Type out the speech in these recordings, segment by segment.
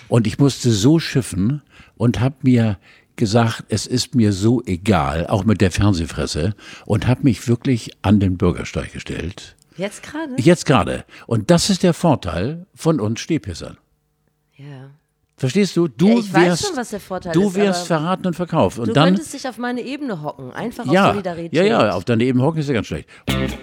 Und ich musste so schiffen und habe mir gesagt, es ist mir so egal, auch mit der Fernsehfresse, und habe mich wirklich an den Bürgersteig gestellt. Jetzt gerade? Jetzt gerade. Und das ist der Vorteil von uns Stehpissern. Ja. Verstehst du? Ich weiß schon, was der Vorteil ist. Du wirst verraten und verkauft. Und du dann, könntest dich auf meine Ebene hocken, einfach auf ja, Solidarität. Ja, auf deine Ebene hocken ist ja ganz schlecht.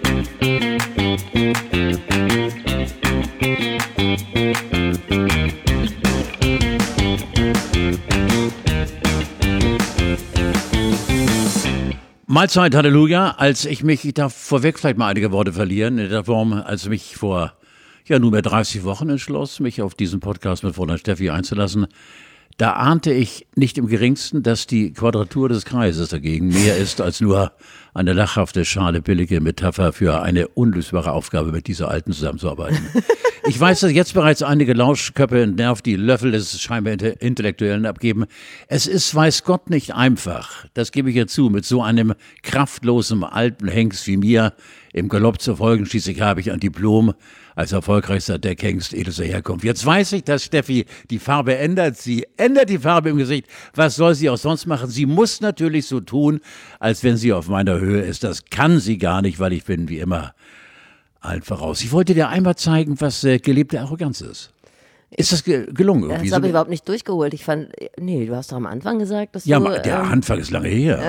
Mahlzeit, Halleluja. Als ich darf vorweg vielleicht mal einige Worte verlieren, in der Form, als ich mich vor nunmehr 30 Wochen entschloss, mich auf diesen Podcast mit Fräulein Steffi einzulassen, da ahnte ich nicht im Geringsten, dass die Quadratur des Kreises dagegen mehr ist als nur eine lachhafte, schade, billige Metapher für eine unlösbare Aufgabe, mit dieser Alten zusammenzuarbeiten. Ich weiß, dass jetzt bereits einige Lauschköpfe entnervt die Löffel des scheinbar Intellektuellen abgeben. Es ist, weiß Gott, nicht einfach, das gebe ich ja zu, mit so einem kraftlosen alten Hengst wie mir im Galopp zu folgen. Schließlich habe ich ein Diplom als erfolgreichster Deckhengst edelster Herkunft. Jetzt weiß ich, dass Steffi die Farbe ändert. Sie ändert die Farbe im Gesicht. Was soll sie auch sonst machen? Sie muss natürlich so tun, als wenn sie auf meiner Höhe ist. Das kann sie gar nicht, weil ich bin wie immer allen voraus. Ich wollte dir einmal zeigen, was gelebte Arroganz ist. Ist das gelungen irgendwie? Das habe ich überhaupt nicht durchgeholt. Ich fand, du hast doch am Anfang gesagt, dass ja, du... der Anfang ist lange her.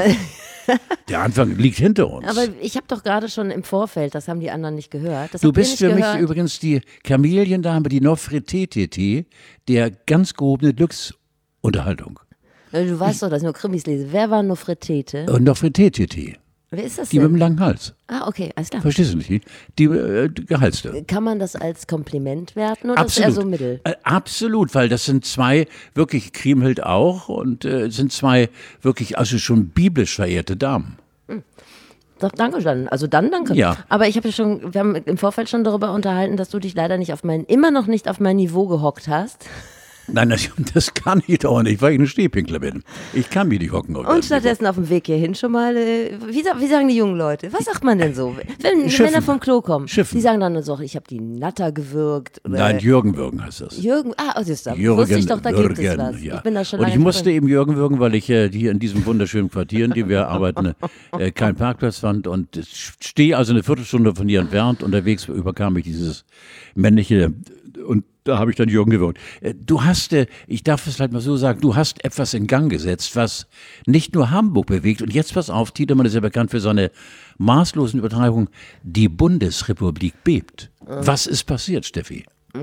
Der Anfang liegt hinter uns. Aber ich habe doch gerade schon im Vorfeld, das haben die anderen nicht gehört. Du bist für mich übrigens die Kameliendame, die Nofretete der ganz gehobenen Glücksunterhaltung. Du weißt doch, dass ich nur Krimis lese. Wer war Nofretete? Nofretete. Wer ist das Die denn? mit dem langen Hals. Ah, okay, alles klar. Verstehst du nicht? Die Gehalste. Kann man das als Kompliment werten oder Absolut. ist er so mittel? Absolut, weil das sind zwei, wirklich Kriemhild auch, und sind zwei wirklich, also schon biblisch verehrte Damen. Doch, danke dann. Also dann danke. Ja. Aber wir haben im Vorfeld schon darüber unterhalten, dass du dich leider immer noch nicht auf mein Niveau gehockt hast. Nein, das kann ich doch nicht, weil ich ein Stehpinkler bin. Ich kann mich nicht hocken. Und stattdessen auf dem Weg hierhin schon mal, wie sagen die jungen Leute? Was sagt man denn so? Wenn Männer vom Klo kommen, die sagen dann so, ich habe die Natter gewürgt. Oder Nein, Jürgen würgen heißt das. Jürgen, das ist da. Wusste ich doch, da gibt es was. Ja. Ich bin da schon und lange ich musste eben Jürgen würgen, weil ich hier in diesem wunderschönen Quartier, in dem wir arbeiten, keinen Parkplatz fand und stehe also eine Viertelstunde von hier entfernt. Unterwegs überkam ich dieses männliche, und da habe ich dann Jürgen gewürgt. Du hast, ich darf es halt mal so sagen, du hast etwas in Gang gesetzt, was nicht nur Hamburg bewegt. Und jetzt pass auf, Tiedemann ist ja bekannt für seine maßlosen Übertreibungen. Die Bundesrepublik bebt. Was ist passiert, Steffi?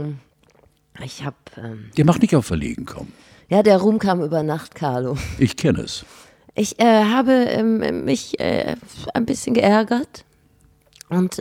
Ich habe... Der macht nicht auf Verlegen, komm. Ja, der Ruhm kam über Nacht, Carlo. Ich kenne es. Ich habe mich ein bisschen geärgert. Und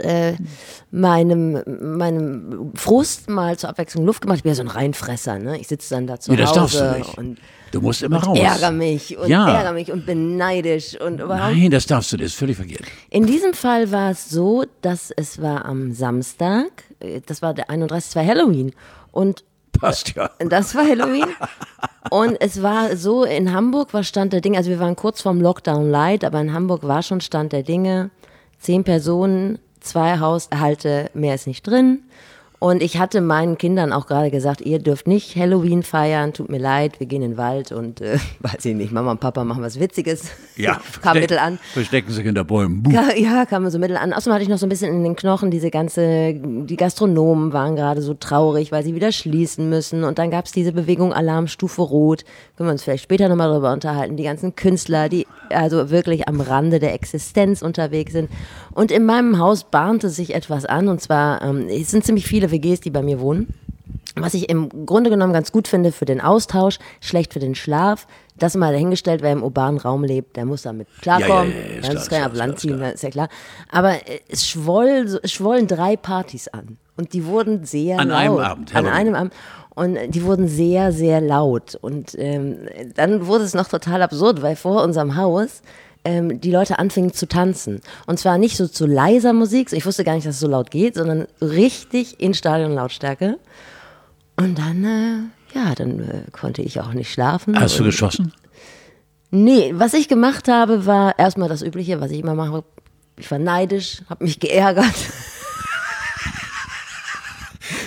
meinem Frust mal zur Abwechslung Luft gemacht. Ich bin ja so ein Reinfresser, ne? Ich sitze dann da zu Hause. Das darfst du nicht. Und du musst immer raus. Ärgere mich und bin neidisch und überhaupt. Nein, das darfst du, das ist völlig verkehrt. In diesem Fall war es so, dass es war am Samstag, das war der 31. Das war Halloween. Und passt ja. Das war Halloween. Und es war so, in Hamburg war Stand der Dinge, also wir waren kurz vorm Lockdown Light, aber in Hamburg war schon Stand der Dinge. 10 Personen, 2 Haushalte, mehr ist nicht drin. Und ich hatte meinen Kindern auch gerade gesagt, ihr dürft nicht Halloween feiern, tut mir leid, wir gehen in den Wald und, weiß ich nicht, Mama und Papa machen was Witziges. Ja, kam mittel an. Verstecken sich hinter Bäumen. Kam so mittel an. Außerdem hatte ich noch so ein bisschen in den Knochen, die Gastronomen waren gerade so traurig, weil sie wieder schließen müssen. Und dann gab es diese Bewegung Alarmstufe Rot. Können wir uns vielleicht später nochmal darüber unterhalten. Die ganzen Künstler, die also wirklich am Rande der Existenz unterwegs sind. Und in meinem Haus bahnte sich etwas an. Und zwar, es sind ziemlich viele WGs, die bei mir wohnen. Was ich im Grunde genommen ganz gut finde für den Austausch, schlecht für den Schlaf. Das mal dahingestellt, wer im urbanen Raum lebt, der muss damit klarkommen. Ja, das kann ja auf Land ziehen, ist ja klar. Aber es schwollen 3 Partys an. Und die wurden sehr laut. An einem Abend. Und die wurden sehr, sehr laut. Und dann wurde es noch total absurd, weil vor unserem Haus die Leute anfingen zu tanzen. Und zwar nicht so zu leiser Musik, ich wusste gar nicht, dass es so laut geht, sondern richtig in Stadionlautstärke. Und dann, konnte ich auch nicht schlafen. Hast du geschossen? Nee, was ich gemacht habe, war erstmal das Übliche, was ich immer mache. Ich war neidisch, habe mich geärgert.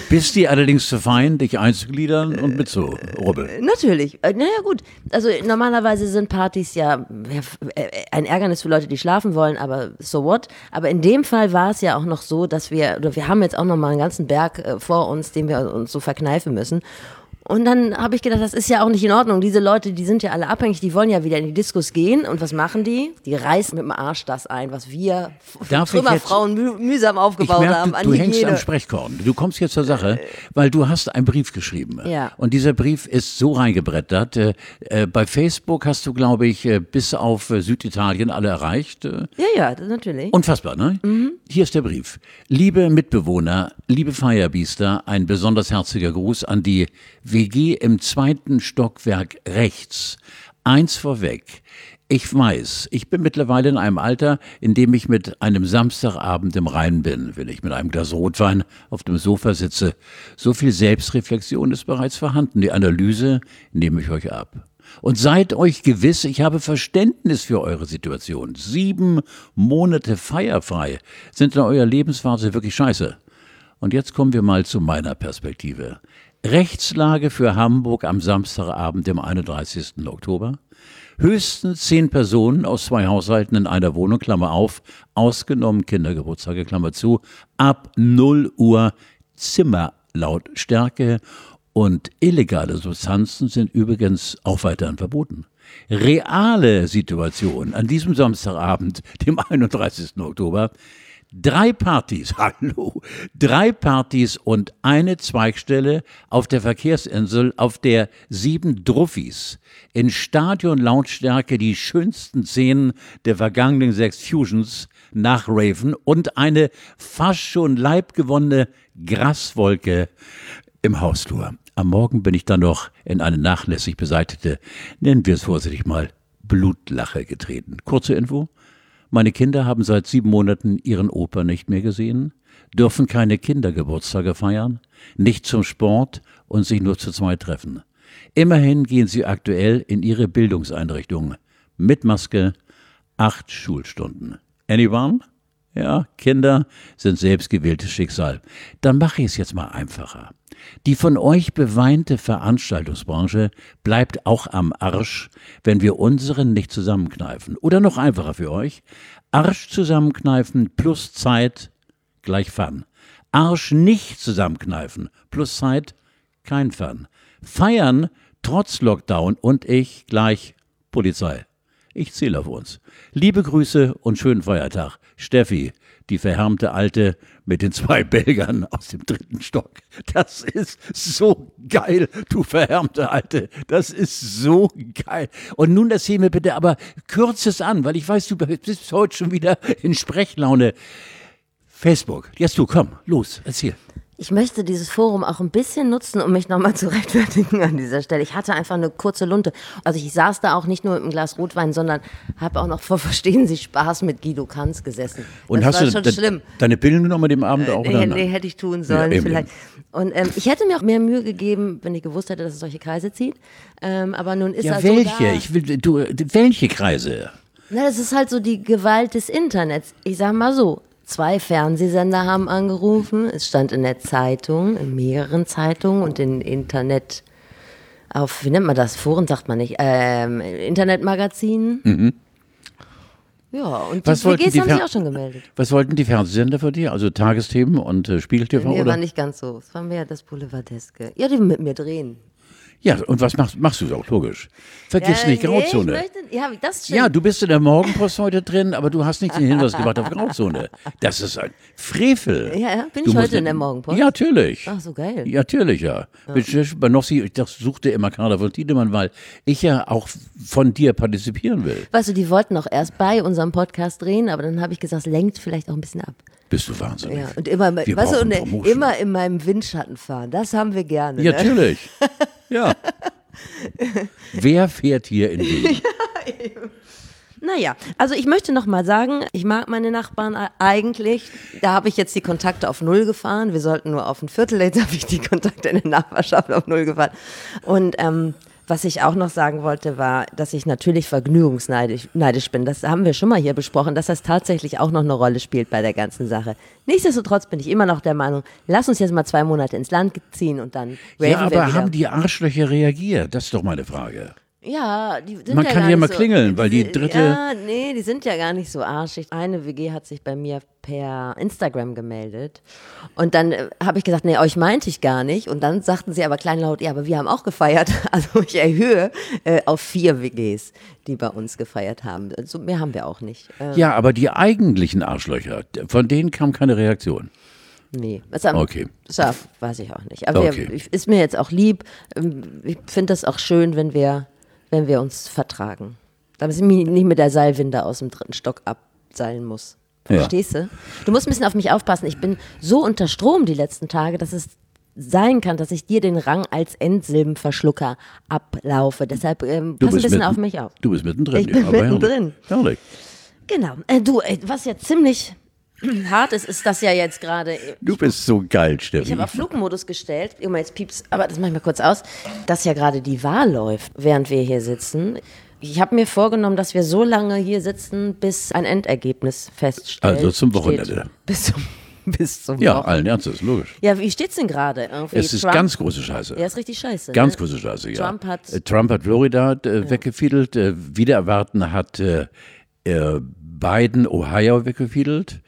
Bist dir allerdings zu fein, dich einzugliedern und mitzurubbeln? Natürlich. Naja, gut. Also normalerweise sind Partys ja ein Ärgernis für Leute, die schlafen wollen, aber so what? Aber in dem Fall war es ja auch noch so, dass wir haben jetzt auch noch mal einen ganzen Berg vor uns, den wir uns so verkneifen müssen. Und dann habe ich gedacht, das ist ja auch nicht in Ordnung. Diese Leute, die sind ja alle abhängig, die wollen ja wieder in die Diskos gehen. Und was machen die? Die reißen mit dem Arsch das ein, was wir Trümmerfrauen mühsam aufgebaut haben. Du hängst am Sprechkorn. Du kommst jetzt zur Sache, weil du hast einen Brief geschrieben. Ja. Und dieser Brief ist so reingebrettert. Bei Facebook hast du, glaube ich, bis auf Süditalien alle erreicht. Ja, natürlich. Unfassbar, ne? Mhm. Hier ist der Brief. Liebe Mitbewohner, liebe Firebeaster, ein besonders herziger Gruß an die WG im 2. Stockwerk rechts. Eins vorweg. Ich weiß, ich bin mittlerweile in einem Alter, in dem ich mit einem Samstagabend im Rhein bin, wenn ich mit einem Glas Rotwein auf dem Sofa sitze. So viel Selbstreflexion ist bereits vorhanden. Die Analyse nehme ich euch ab. Und seid euch gewiss, ich habe Verständnis für eure Situation. 7 Monate feierfrei sind in eurer Lebensphase wirklich scheiße. Und jetzt kommen wir mal zu meiner Perspektive. Rechtslage für Hamburg am Samstagabend, dem 31. Oktober. Höchstens 10 Personen aus 2 Haushalten in einer Wohnung, Klammer auf, ausgenommen Kindergeburtstage, Klammer zu, ab 0 Uhr Zimmerlautstärke und illegale Substanzen sind übrigens auch weiterhin verboten. Reale Situation an diesem Samstagabend, dem 31. Oktober, 3 Partys und eine Zweigstelle auf der Verkehrsinsel, auf der 7 Druffis in Stadion-Lautstärke die schönsten Szenen der vergangenen 6 Fusions nachraven und eine fast schon leibgewonnene Graswolke im Hausflur. Am Morgen bin ich dann noch in eine nachlässig beseitigte, nennen wir es vorsichtig mal, Blutlache getreten. Kurze Info. Meine Kinder haben seit 7 Monaten ihren Opa nicht mehr gesehen, dürfen keine Kindergeburtstage feiern, nicht zum Sport und sich nur zu 2 treffen. Immerhin gehen sie aktuell in ihre Bildungseinrichtung. Mit Maske, 8 Schulstunden. Anyone? Ja, Kinder sind selbstgewähltes Schicksal. Dann mache ich es jetzt mal einfacher. Die von euch beweinte Veranstaltungsbranche bleibt auch am Arsch, wenn wir unseren nicht zusammenkneifen. Oder noch einfacher für euch, Arsch zusammenkneifen plus Zeit gleich Fun. Arsch nicht zusammenkneifen plus Zeit kein Fun. Feiern trotz Lockdown und ich gleich Polizei. Ich zähle auf uns. Liebe Grüße und schönen Feiertag. Steffi, die verhärmte Alte mit den 2 Belgern aus dem 3. Stock. Das ist so geil, du verhärmte Alte. Das ist so geil. Und nun erzähl mir bitte, aber kürze es an, weil ich weiß, du bist heute schon wieder in Sprechlaune. Facebook, jetzt du, komm, los, erzähl. Ich möchte dieses Forum auch ein bisschen nutzen, um mich nochmal zu rechtfertigen an dieser Stelle. Ich hatte einfach eine kurze Lunte. Also ich saß da auch nicht nur mit einem Glas Rotwein, sondern habe auch noch vor Verstehen Sie Spaß mit Guido Kanz gesessen. Und das hast war du schon schlimm. Deine Pillen genommen an dem Abend auch? Nee, hätte ich tun sollen, ja, vielleicht. Und ich hätte mir auch mehr Mühe gegeben, wenn ich gewusst hätte, dass es solche Kreise zieht. Aber nun ist ja, er so welche? Welche Kreise? Na, das ist halt so die Gewalt des Internets. Ich sag mal so. 2 Fernsehsender haben angerufen. Es stand in der Zeitung, in mehreren Zeitungen und in Internet, wie nennt man das? Foren sagt man nicht, Internetmagazinen. Mhm. Ja, und die WGs haben sich auch schon gemeldet. Was wollten die Fernsehsender von dir? Also Tagesthemen und Spiegel TV? Nee, oder? war nicht ganz so. Es war mehr das Boulevardeske. Ja, die mit mir drehen. Ja, und was machst du auch, logisch. Vergiss nicht Grauzone. Das stimmt. Ja, du bist in der Morgenpost heute drin, aber du hast nicht den Hinweis gemacht auf Grauzone. Das ist ein Frevel. Ja, bin ich heute in der Morgenpost? Ja, natürlich. Ach, so geil. Ja, natürlich, ja. Banossi, ich suchte immer Carla von Tiedemann, weil ich ja auch von dir partizipieren will. Weißt du, die wollten auch erst bei unserem Podcast drehen, aber dann habe ich gesagt, es lenkt vielleicht auch ein bisschen ab. Bist du wahnsinnig. Ja, und immer, weißt du, immer in meinem Windschatten fahren, das haben wir gerne. Ja, ne? Natürlich. Ja. Wer fährt hier in Wien? Ja, eben. Naja, also ich möchte noch mal sagen, ich mag meine Nachbarn eigentlich. Da habe ich jetzt die Kontakte auf 0 gefahren. Wir sollten nur auf ein Viertel, jetzt habe ich die Kontakte in der Nachbarschaft auf 0 gefahren. Und Was ich auch noch sagen wollte, war, dass ich natürlich vergnügungsneidisch bin. Das haben wir schon mal hier besprochen, dass das tatsächlich auch noch eine Rolle spielt bei der ganzen Sache. Nichtsdestotrotz bin ich immer noch der Meinung, lass uns jetzt mal 2 Monate ins Land ziehen und dann raven wir Ja, aber wieder. haben die Arschlöcher reagiert? Das ist doch meine Frage. Ja, die sind Man ja kann gar ja nicht mal so, klingeln, weil die dritte- Ja, nee, die sind ja gar nicht so arschig. Eine WG hat sich bei mir per Instagram gemeldet und dann habe ich gesagt, nee, euch meinte ich gar nicht. Und dann sagten sie aber kleinlaut, ja, aber wir haben auch gefeiert. Also ich erhöhe auf 4 WGs, die bei uns gefeiert haben. So mehr haben wir auch nicht. Ja, aber die eigentlichen Arschlöcher, von denen kam keine Reaktion. Nee, Okay. Das weiß ich auch nicht. Aber Okay. ist mir jetzt auch lieb. Ich finde das auch schön, wenn wir uns vertragen. Damit ich mich nicht mit der Seilwinde aus dem 3. Stock abseilen muss. Ja. Verstehst du? Du musst ein bisschen auf mich aufpassen. Ich bin so unter Strom die letzten Tage, dass es sein kann, dass ich dir den Rang als Endsilbenverschlucker ablaufe. Deshalb pass ein bisschen auf mich auf. Du bist mittendrin. Ich bin aber herrlich. mittendrin. Herrlich. Genau. Was jetzt ziemlich hart ist das ja jetzt gerade. Du bist so geil, Ich Steffi. habe auf Flugmodus gestellt. Immer jetzt piepst, aber das mache ich mal kurz aus. Dass ja gerade die Wahl läuft, während wir hier sitzen. Ich habe mir vorgenommen, dass wir so lange hier sitzen, bis ein Endergebnis feststeht. Also zum Wochenende. Bis zum Ja, Wochenende. allen Ernstes, logisch. Ja, wie steht's denn gerade? Irgendwie Es ist ganz große Scheiße. Ja, ist richtig scheiße. Ganz ne? große Scheiße, ja. Trump hat Florida weggefiedelt. Wider Erwarten hat Biden Ohio weggefiedelt.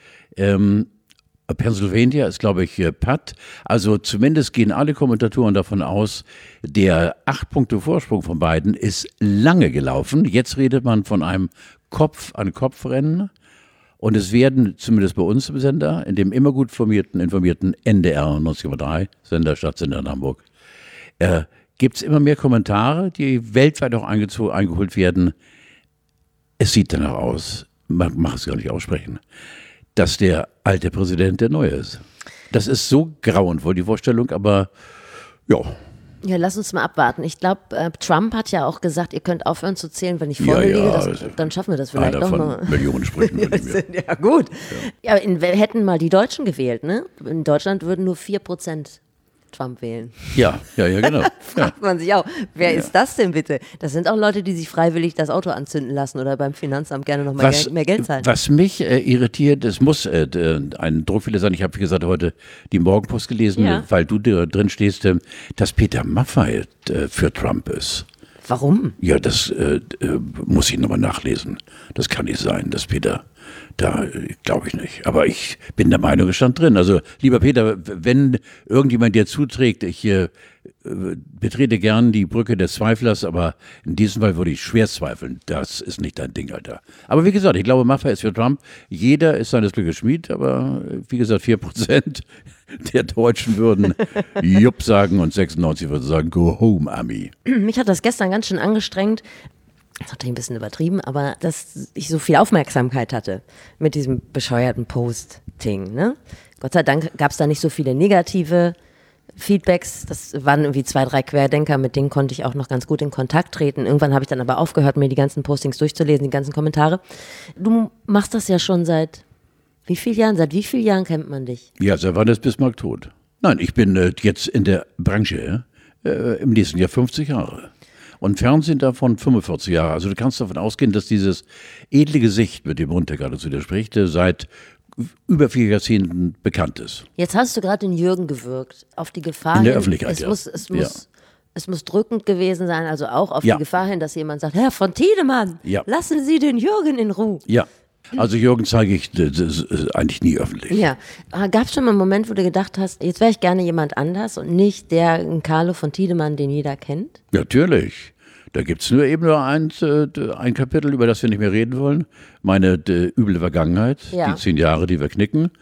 Pennsylvania ist, glaube ich, Patt. Also zumindest gehen alle Kommentatoren davon aus, der 8 Punkte Vorsprung von Biden ist lange gelaufen. Jetzt redet man von einem Kopf-an-Kopf-Rennen. Und es werden, zumindest bei uns im Sender, in dem immer gut informierten NDR 90,3, Sender, Stadtsender in Hamburg, gibt es immer mehr Kommentare, die weltweit auch eingeholt werden. Es sieht danach aus, man mag es gar nicht aussprechen, dass der alte Präsident der neue ist. Das ist so grauenvoll, die Vorstellung, aber ja. Ja, lass uns mal abwarten. Ich glaube, Trump hat ja auch gesagt, ihr könnt aufhören zu zählen, wenn ich vorne liege. Dann schaffen wir das vielleicht Einer doch von mal. Millionen Sprüchen. Ja, gut. Ja, hätten mal die Deutschen gewählt, ne? In Deutschland würden nur 4% Trump wählen. Ja, genau. Ja. Fragt man sich auch, wer ist das denn bitte? Das sind auch Leute, die sich freiwillig das Auto anzünden lassen oder beim Finanzamt gerne noch mal mehr Geld zahlen. Was mich irritiert, es muss ein Druckfehler sein. Ich habe, wie gesagt, heute die Morgenpost gelesen, weil du da drin stehst, dass Peter Maffay für Trump ist. Warum? Ja, das muss ich nochmal nachlesen. Das kann nicht sein, dass Peter, da glaube ich nicht. Aber ich bin der Meinung, es stand drin. Also, lieber Peter, wenn irgendjemand dir zuträgt, ich betrete gern die Brücke des Zweiflers, aber in diesem Fall würde ich schwer zweifeln. Das ist nicht dein Ding, Alter. Aber wie gesagt, ich glaube, Maffay ist für Trump. Jeder ist seines Glückes Schmied, aber wie gesagt, 4% der Deutschen würden Jupp sagen und 96 würden sagen, go home, Ami. Mich hat das gestern ganz schön angestrengt. Das ist natürlich ein bisschen übertrieben, aber dass ich so viel Aufmerksamkeit hatte mit diesem bescheuerten Posting. Ne? Gott sei Dank gab es da nicht so viele negative Feedbacks. Das waren irgendwie 2, 3 Querdenker, mit denen konnte ich auch noch ganz gut in Kontakt treten. Irgendwann habe ich dann aber aufgehört, mir die ganzen Postings durchzulesen, die ganzen Kommentare. Du machst das ja schon seit wie vielen Jahren? Seit wie vielen Jahren kennt man dich? Ja, seit wann ist Bismarck tot? Nein, ich bin jetzt in der Branche im nächsten Jahr 50 Jahre. Und Fernsehen davon 45 Jahre. Also du kannst davon ausgehen, dass dieses edle Gesicht, mit dem Runter gerade zu dir spricht, seit über 4 Jahrzehnten bekannt ist. Jetzt hast du gerade den Jürgen gewirkt, auf die Gefahr In der hin, Öffentlichkeit, es muss drückend gewesen sein, also auch auf Ja. die Gefahr hin, dass jemand sagt, Herr von Tiedemann, Ja. lassen Sie den Jürgen in Ruhe. Ja, also Jürgen zeige ich das ist eigentlich nie öffentlich. Ja, gab es schon mal einen Moment, wo du gedacht hast, jetzt wäre ich gerne jemand anders und nicht der Carlo von Tiedemann, den jeder kennt? Natürlich. Da gibt es nur ein Kapitel, über das wir nicht mehr reden wollen. Meine üble Vergangenheit, Ja. die 10 Jahre, die wir knicken,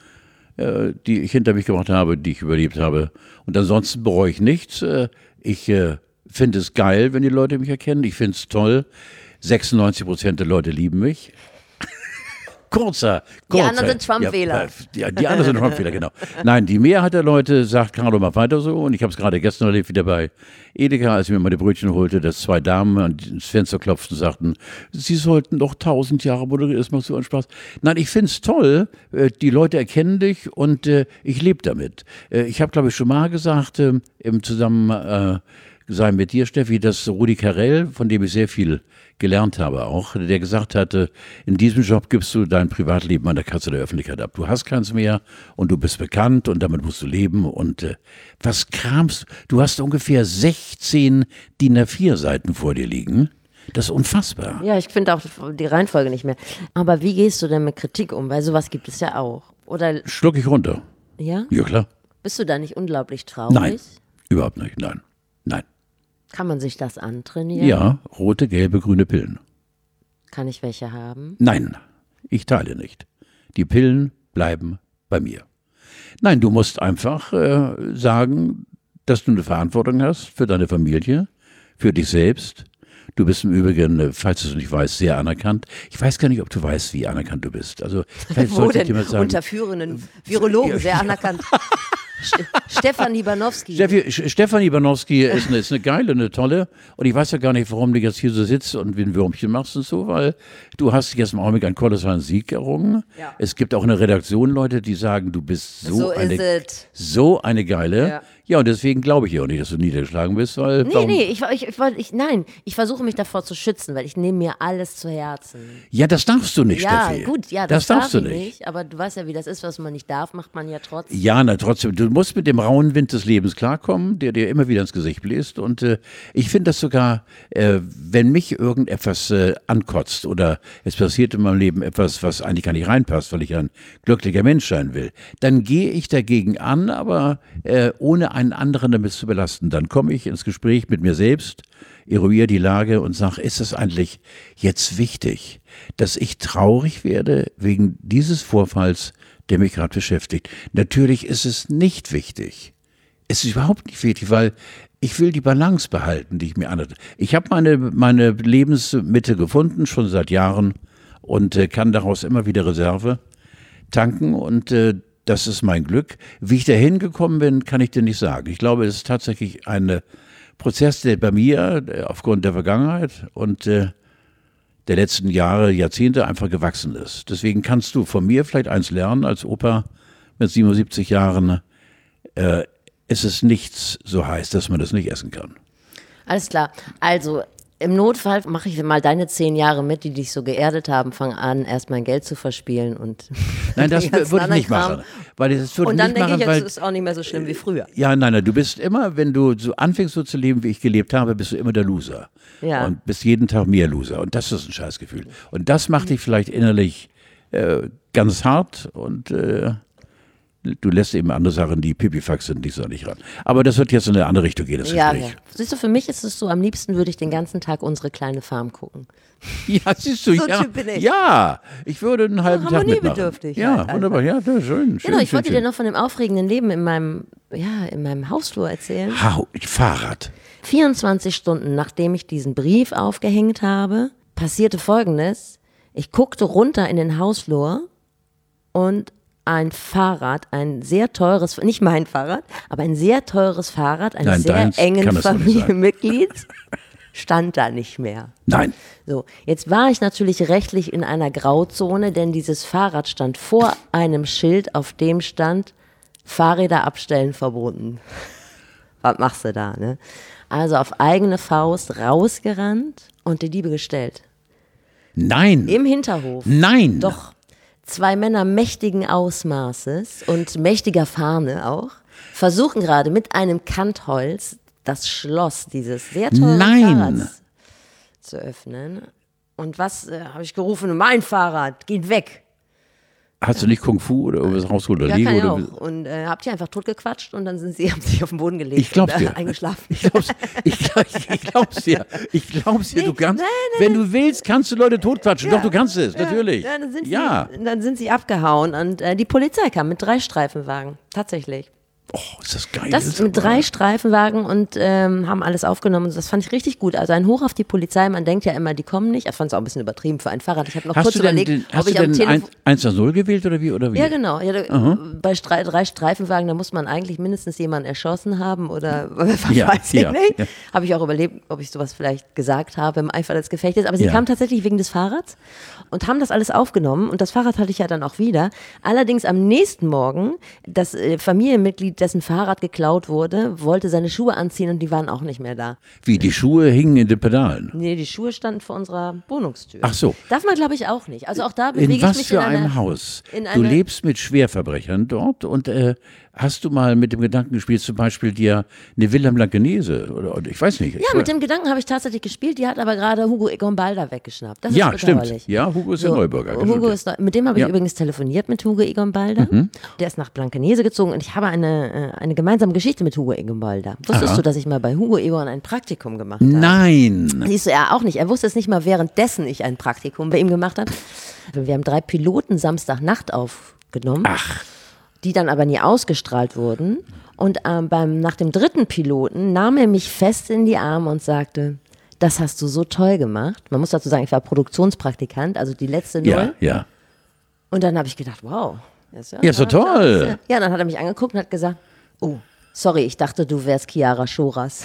die ich hinter mich gebracht habe, die ich überlebt habe. Und ansonsten bereue ich nichts. Ich finde es geil, wenn die Leute mich erkennen. Ich finde es toll. 96% der Leute lieben mich. Kurzer. Die anderen sind Trump-Wähler. Ja, die anderen sind Trump-Wähler, genau. Nein, die Mehrheit der Leute sagt, Carlo, mach weiter so. Und ich habe es gerade gestern erlebt, wieder bei Edeka, als ich mir meine Brötchen holte, dass 2 Damen ans Fenster klopften und sagten, sie sollten noch 1000 Jahre moderieren, es macht so einen Spaß. Nein, ich finde es toll, die Leute erkennen dich und ich lebe damit. Ich habe, glaube ich, schon mal gesagt, im Zusammenhang sei mit dir, Steffi, dass Rudi Carrell, von dem ich sehr viel gelernt habe auch, der gesagt hatte, in diesem Job gibst du dein Privatleben an der Kasse der Öffentlichkeit ab. Du hast keins mehr und du bist bekannt und damit musst du leben. Und was kramst du? hast ungefähr 16 DIN A4 Seiten vor dir liegen. Das ist unfassbar. Ja, ich finde auch die Reihenfolge nicht mehr. Aber wie gehst du denn mit Kritik um? Weil sowas gibt es ja auch. Oder, Schluck ich runter. ja? Ja, klar. Bist du da nicht unglaublich traurig? Nein, überhaupt nicht. Nein, nein. Kann man sich das antrainieren? Ja, rote, gelbe, grüne Pillen. Kann ich welche haben? Nein, ich teile nicht. Die Pillen bleiben bei mir. Nein, du musst einfach sagen, dass du eine Verantwortung hast für deine Familie, für dich selbst. Du bist im Übrigen, falls du es nicht weißt, sehr anerkannt. Ich weiß gar nicht, ob du weißt, wie anerkannt du bist. Also vielleicht Wo sollte ich denn? dir mal sagen, Unter führenden Virologen, sehr anerkannt. Stefan Ibanowski. Stefan Ibanowski ist eine geile, eine tolle. Und ich weiß ja gar nicht, warum du jetzt hier so sitzt und wie ein Würmchen machst und so, weil du hast jetzt im Augenblick einen kolossalen Sieg errungen. Ja. Es gibt auch eine Redaktion Leute, die sagen, du bist so eine geile. Ja. Ja, und deswegen glaube ich ja auch nicht, dass du niedergeschlagen bist, weil. Nee, ich versuche mich davor zu schützen, weil ich nehme mir alles zu Herzen. Ja, das darfst du nicht, Ja, Steffi. gut, ja, das darfst du nicht. Aber du weißt ja, wie das ist, was man nicht darf, macht man ja trotzdem. Ja, na trotzdem, du musst mit dem rauen Wind des Lebens klarkommen, der dir immer wieder ins Gesicht bläst. Und ich finde das sogar, wenn mich irgendetwas ankotzt oder es passiert in meinem Leben etwas, was eigentlich gar nicht reinpasst, weil ich ein glücklicher Mensch sein will, dann gehe ich dagegen an, aber ohne einen anderen damit zu belasten. Dann komme ich ins Gespräch mit mir selbst, eruiere die Lage und sage, ist es eigentlich jetzt wichtig, dass ich traurig werde wegen dieses Vorfalls, der mich gerade beschäftigt? Natürlich ist es nicht wichtig. Es ist überhaupt nicht wichtig, weil ich will die Balance behalten, die ich mir anhatte. Ich habe meine Lebensmitte gefunden, schon seit Jahren, und kann daraus immer wieder Reserve tanken, und das ist mein Glück. Wie ich da hingekommen bin, kann ich dir nicht sagen. Ich glaube, es ist tatsächlich ein Prozess, der bei mir aufgrund der Vergangenheit und der letzten Jahre, Jahrzehnte einfach gewachsen ist. Deswegen kannst du von mir vielleicht eins lernen als Opa mit 77 Jahren. Es ist nichts so heiß, dass man das nicht essen kann. Alles klar. Also im Notfall mache ich mal deine 10 Jahre mit, die dich so geerdet haben. Fang an, erst mein Geld zu verspielen und. Nein, das würde ich nicht machen. Weil das würde und dann nicht denke machen, ich, jetzt ist auch nicht mehr so schlimm wie früher. Ja, nein, du bist immer, wenn du so anfängst so zu leben, wie ich gelebt habe, bist du immer der Loser. Ja. Und bist jeden Tag mehr Loser. Und das ist ein Scheißgefühl. Und das macht dich vielleicht innerlich ganz hart, und du lässt eben andere Sachen, die Pipifax sind, nicht so nicht ran. Aber das wird jetzt in eine andere Richtung gehen, das Ja, Gespräch. ja. Siehst du, für mich ist es so, am liebsten würde ich den ganzen Tag unsere kleine Farm gucken. Ja, siehst du, So ja. Typ bin ich. Ja, ich würde einen halben Tag mitmachen. Harmoniebedürftig Ja, halt wunderbar. Ja, schön. Genau, ich wollte dir schön. noch von dem aufregenden Leben in meinem Hausflur erzählen. Fahrrad. 24 Stunden nachdem ich diesen Brief aufgehängt habe, passierte Folgendes. Ich guckte runter in den Hausflur und ein Fahrrad, ein sehr teures, nicht mein Fahrrad, aber ein sehr teures Fahrrad eines Nein, sehr deins kann engen das nicht sein. Familienmitglieds stand da nicht mehr. Nein. So, jetzt war ich natürlich rechtlich in einer Grauzone, denn dieses Fahrrad stand vor einem Schild, auf dem stand Fahrräder abstellen verboten. Was machst du da, ne? Also auf eigene Faust rausgerannt und die Diebe gestellt. Nein. Im Hinterhof. Nein. Doch. 2 Männer mächtigen Ausmaßes und mächtiger Fahne auch versuchen gerade mit einem Kantholz das Schloss dieses sehr teuren Fahrrads zu öffnen. Und was habe ich gerufen? Mein Fahrrad, geht weg. Hast du nicht Kung Fu oder irgendwas rausgeholt oder Ja, Lego? kann ich Oder? auch. Und habt ihr einfach totgequatscht und dann haben sie auf den Boden gelegt Ich glaub's und dir. eingeschlafen. Ich glaub's dir. Ich glaub's dir. Du kannst, wenn du willst, kannst du Leute totquatschen. Doch, du kannst es, natürlich. Ja, dann sind sie abgehauen und die Polizei kam mit 3 Streifenwagen. Tatsächlich. Oh, ist das geil. Das mit 3 Streifenwagen und haben alles aufgenommen. Das fand ich richtig gut. Also ein Hoch auf die Polizei. Man denkt ja immer, die kommen nicht. Ich fand es auch ein bisschen übertrieben für ein Fahrrad. Ich habe noch kurz überlegt, hast ob du ich am denn Telefon... 1-0 gewählt oder wie? Ja, genau. Ja, bei 3 Streifenwagen, da muss man eigentlich mindestens jemanden erschossen haben oder was weiß ich nicht. Ja. Habe ich auch überlegt, ob ich sowas vielleicht gesagt habe im Eifer des Gefechtes. Aber sie kamen tatsächlich wegen des Fahrrads und haben das alles aufgenommen. Und das Fahrrad hatte ich ja dann auch wieder. Allerdings am nächsten Morgen, das Familienmitglied dessen Fahrrad geklaut wurde, wollte seine Schuhe anziehen und die waren auch nicht mehr da. Wie, die Schuhe hingen in den Pedalen? Nee, die Schuhe standen vor unserer Wohnungstür. Ach so. Darf man, glaube ich, auch nicht. Also auch da bewege In was ich mich für einem Haus? Du lebst mit Schwerverbrechern dort und hast du mal mit dem Gedanken gespielt, zum Beispiel dir eine Villa Blankenese oder ich weiß nicht. Ja, mit dem Gedanken habe ich tatsächlich gespielt, die hat aber gerade Hugo Egon Balder weggeschnappt. Das ist ja, bedauerlich. stimmt. Ja, Hugo ist ja Neubürger. Hugo ist mit dem habe ich übrigens telefoniert, mit Hugo Egon Balder. Der ist nach Blankenese gezogen und ich habe eine gemeinsame Geschichte mit Hugo Egon Balder. Wusstest du, dass ich mal bei Hugo Egon ein Praktikum gemacht habe? Nein. Siehst du, er auch nicht. Er wusste es nicht mal, währenddessen ich ein Praktikum bei ihm gemacht habe. Wir haben 3 Piloten Samstagnacht aufgenommen. Ach. Die dann aber nie ausgestrahlt wurden. Und nach dem 3. Piloten nahm er mich fest in die Arme und sagte, das hast du so toll gemacht. Man muss dazu sagen, ich war Produktionspraktikant, also die letzte Null. Ja. Und dann habe ich gedacht, wow. Ja, so toll. Ja, dann hat er mich angeguckt und hat gesagt, oh, sorry, ich dachte, du wärst Chiara Schoras.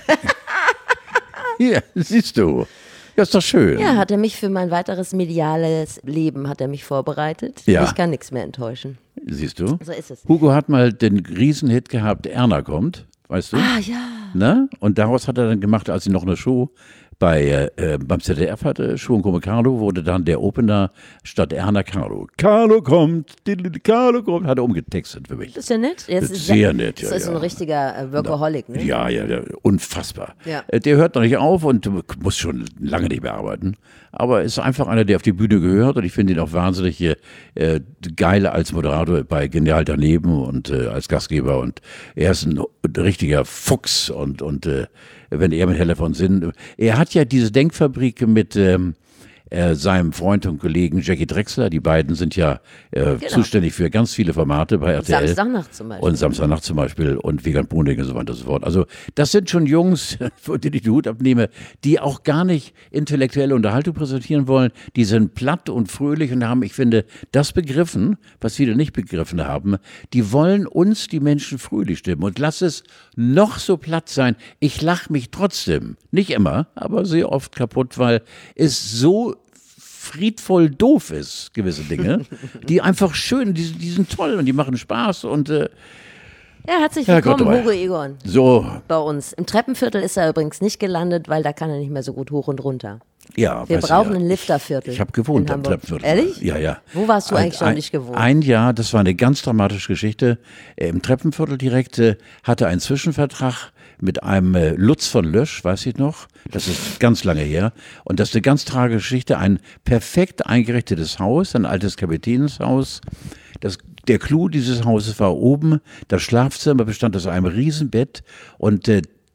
Ja, siehst du. Ja, ist doch schön. Ja, hat er mich für mein weiteres mediales Leben hat er mich vorbereitet. Ja. Ich kann nichts mehr enttäuschen. Siehst du? So ist es. Hugo hat mal den Riesenhit gehabt, Erna kommt, weißt du? Ah, ja. Ne? Und daraus hat er dann gemacht, als sie noch eine Show beim ZDF hatte, Show und Come Carlo, wurde dann der Opener statt Erna Carlo. Carlo kommt, hat er umgetextet für mich. Das ist ja nett. Das ist sehr nett, ja. Das ist ein richtiger Workaholic, ne? Ja, unfassbar. Ja. Der hört noch nicht auf und muss schon lange nicht mehr arbeiten. Aber ist einfach einer, der auf die Bühne gehört und ich finde ihn auch wahnsinnig geil als Moderator bei Genial daneben und als Gastgeber und er ist ein richtiger Fuchs und wenn er mit Helle von Sinn, er hat ja diese Denkfabrik mit seinem Freund und Kollegen Jackie Drexler, die beiden sind ja zuständig für ganz viele Formate bei RTL. Samstagnacht zum Beispiel. Und Samstagnacht zum Beispiel und Vegan Bruning und so weiter und so fort. Also das sind schon Jungs, von denen ich den Hut abnehme, die auch gar nicht intellektuelle Unterhaltung präsentieren wollen. Die sind platt und fröhlich und haben, ich finde, das begriffen, was viele nicht begriffen haben. Die wollen uns, die Menschen, fröhlich stimmen. Und lass es noch so platt sein. Ich lache mich trotzdem, nicht immer, aber sehr oft kaputt, weil es so friedvoll doof ist, gewisse Dinge, die einfach schön, die sind toll und die machen Spaß und ja, herzlich willkommen, Hugo Egon. So. Bei uns. Im Treppenviertel ist er übrigens nicht gelandet, weil da kann er nicht mehr so gut hoch und runter. Ja, wir brauchen ein Lifterviertel. Ich habe gewohnt am Treppenviertel. Ehrlich? Ja. Wo warst du eigentlich schon nicht gewohnt? Ein Jahr, das war eine ganz dramatische Geschichte. Im Treppenviertel direkt hatte einen Zwischenvertrag mit einem Lutz von Lösch, weiß ich noch. Das ist ganz lange her. Und das ist eine ganz tragische Geschichte. Ein perfekt eingerichtetes Haus, ein altes Kapitänshaus. Der Clou dieses Hauses war oben. Das Schlafzimmer bestand aus einem Riesenbett und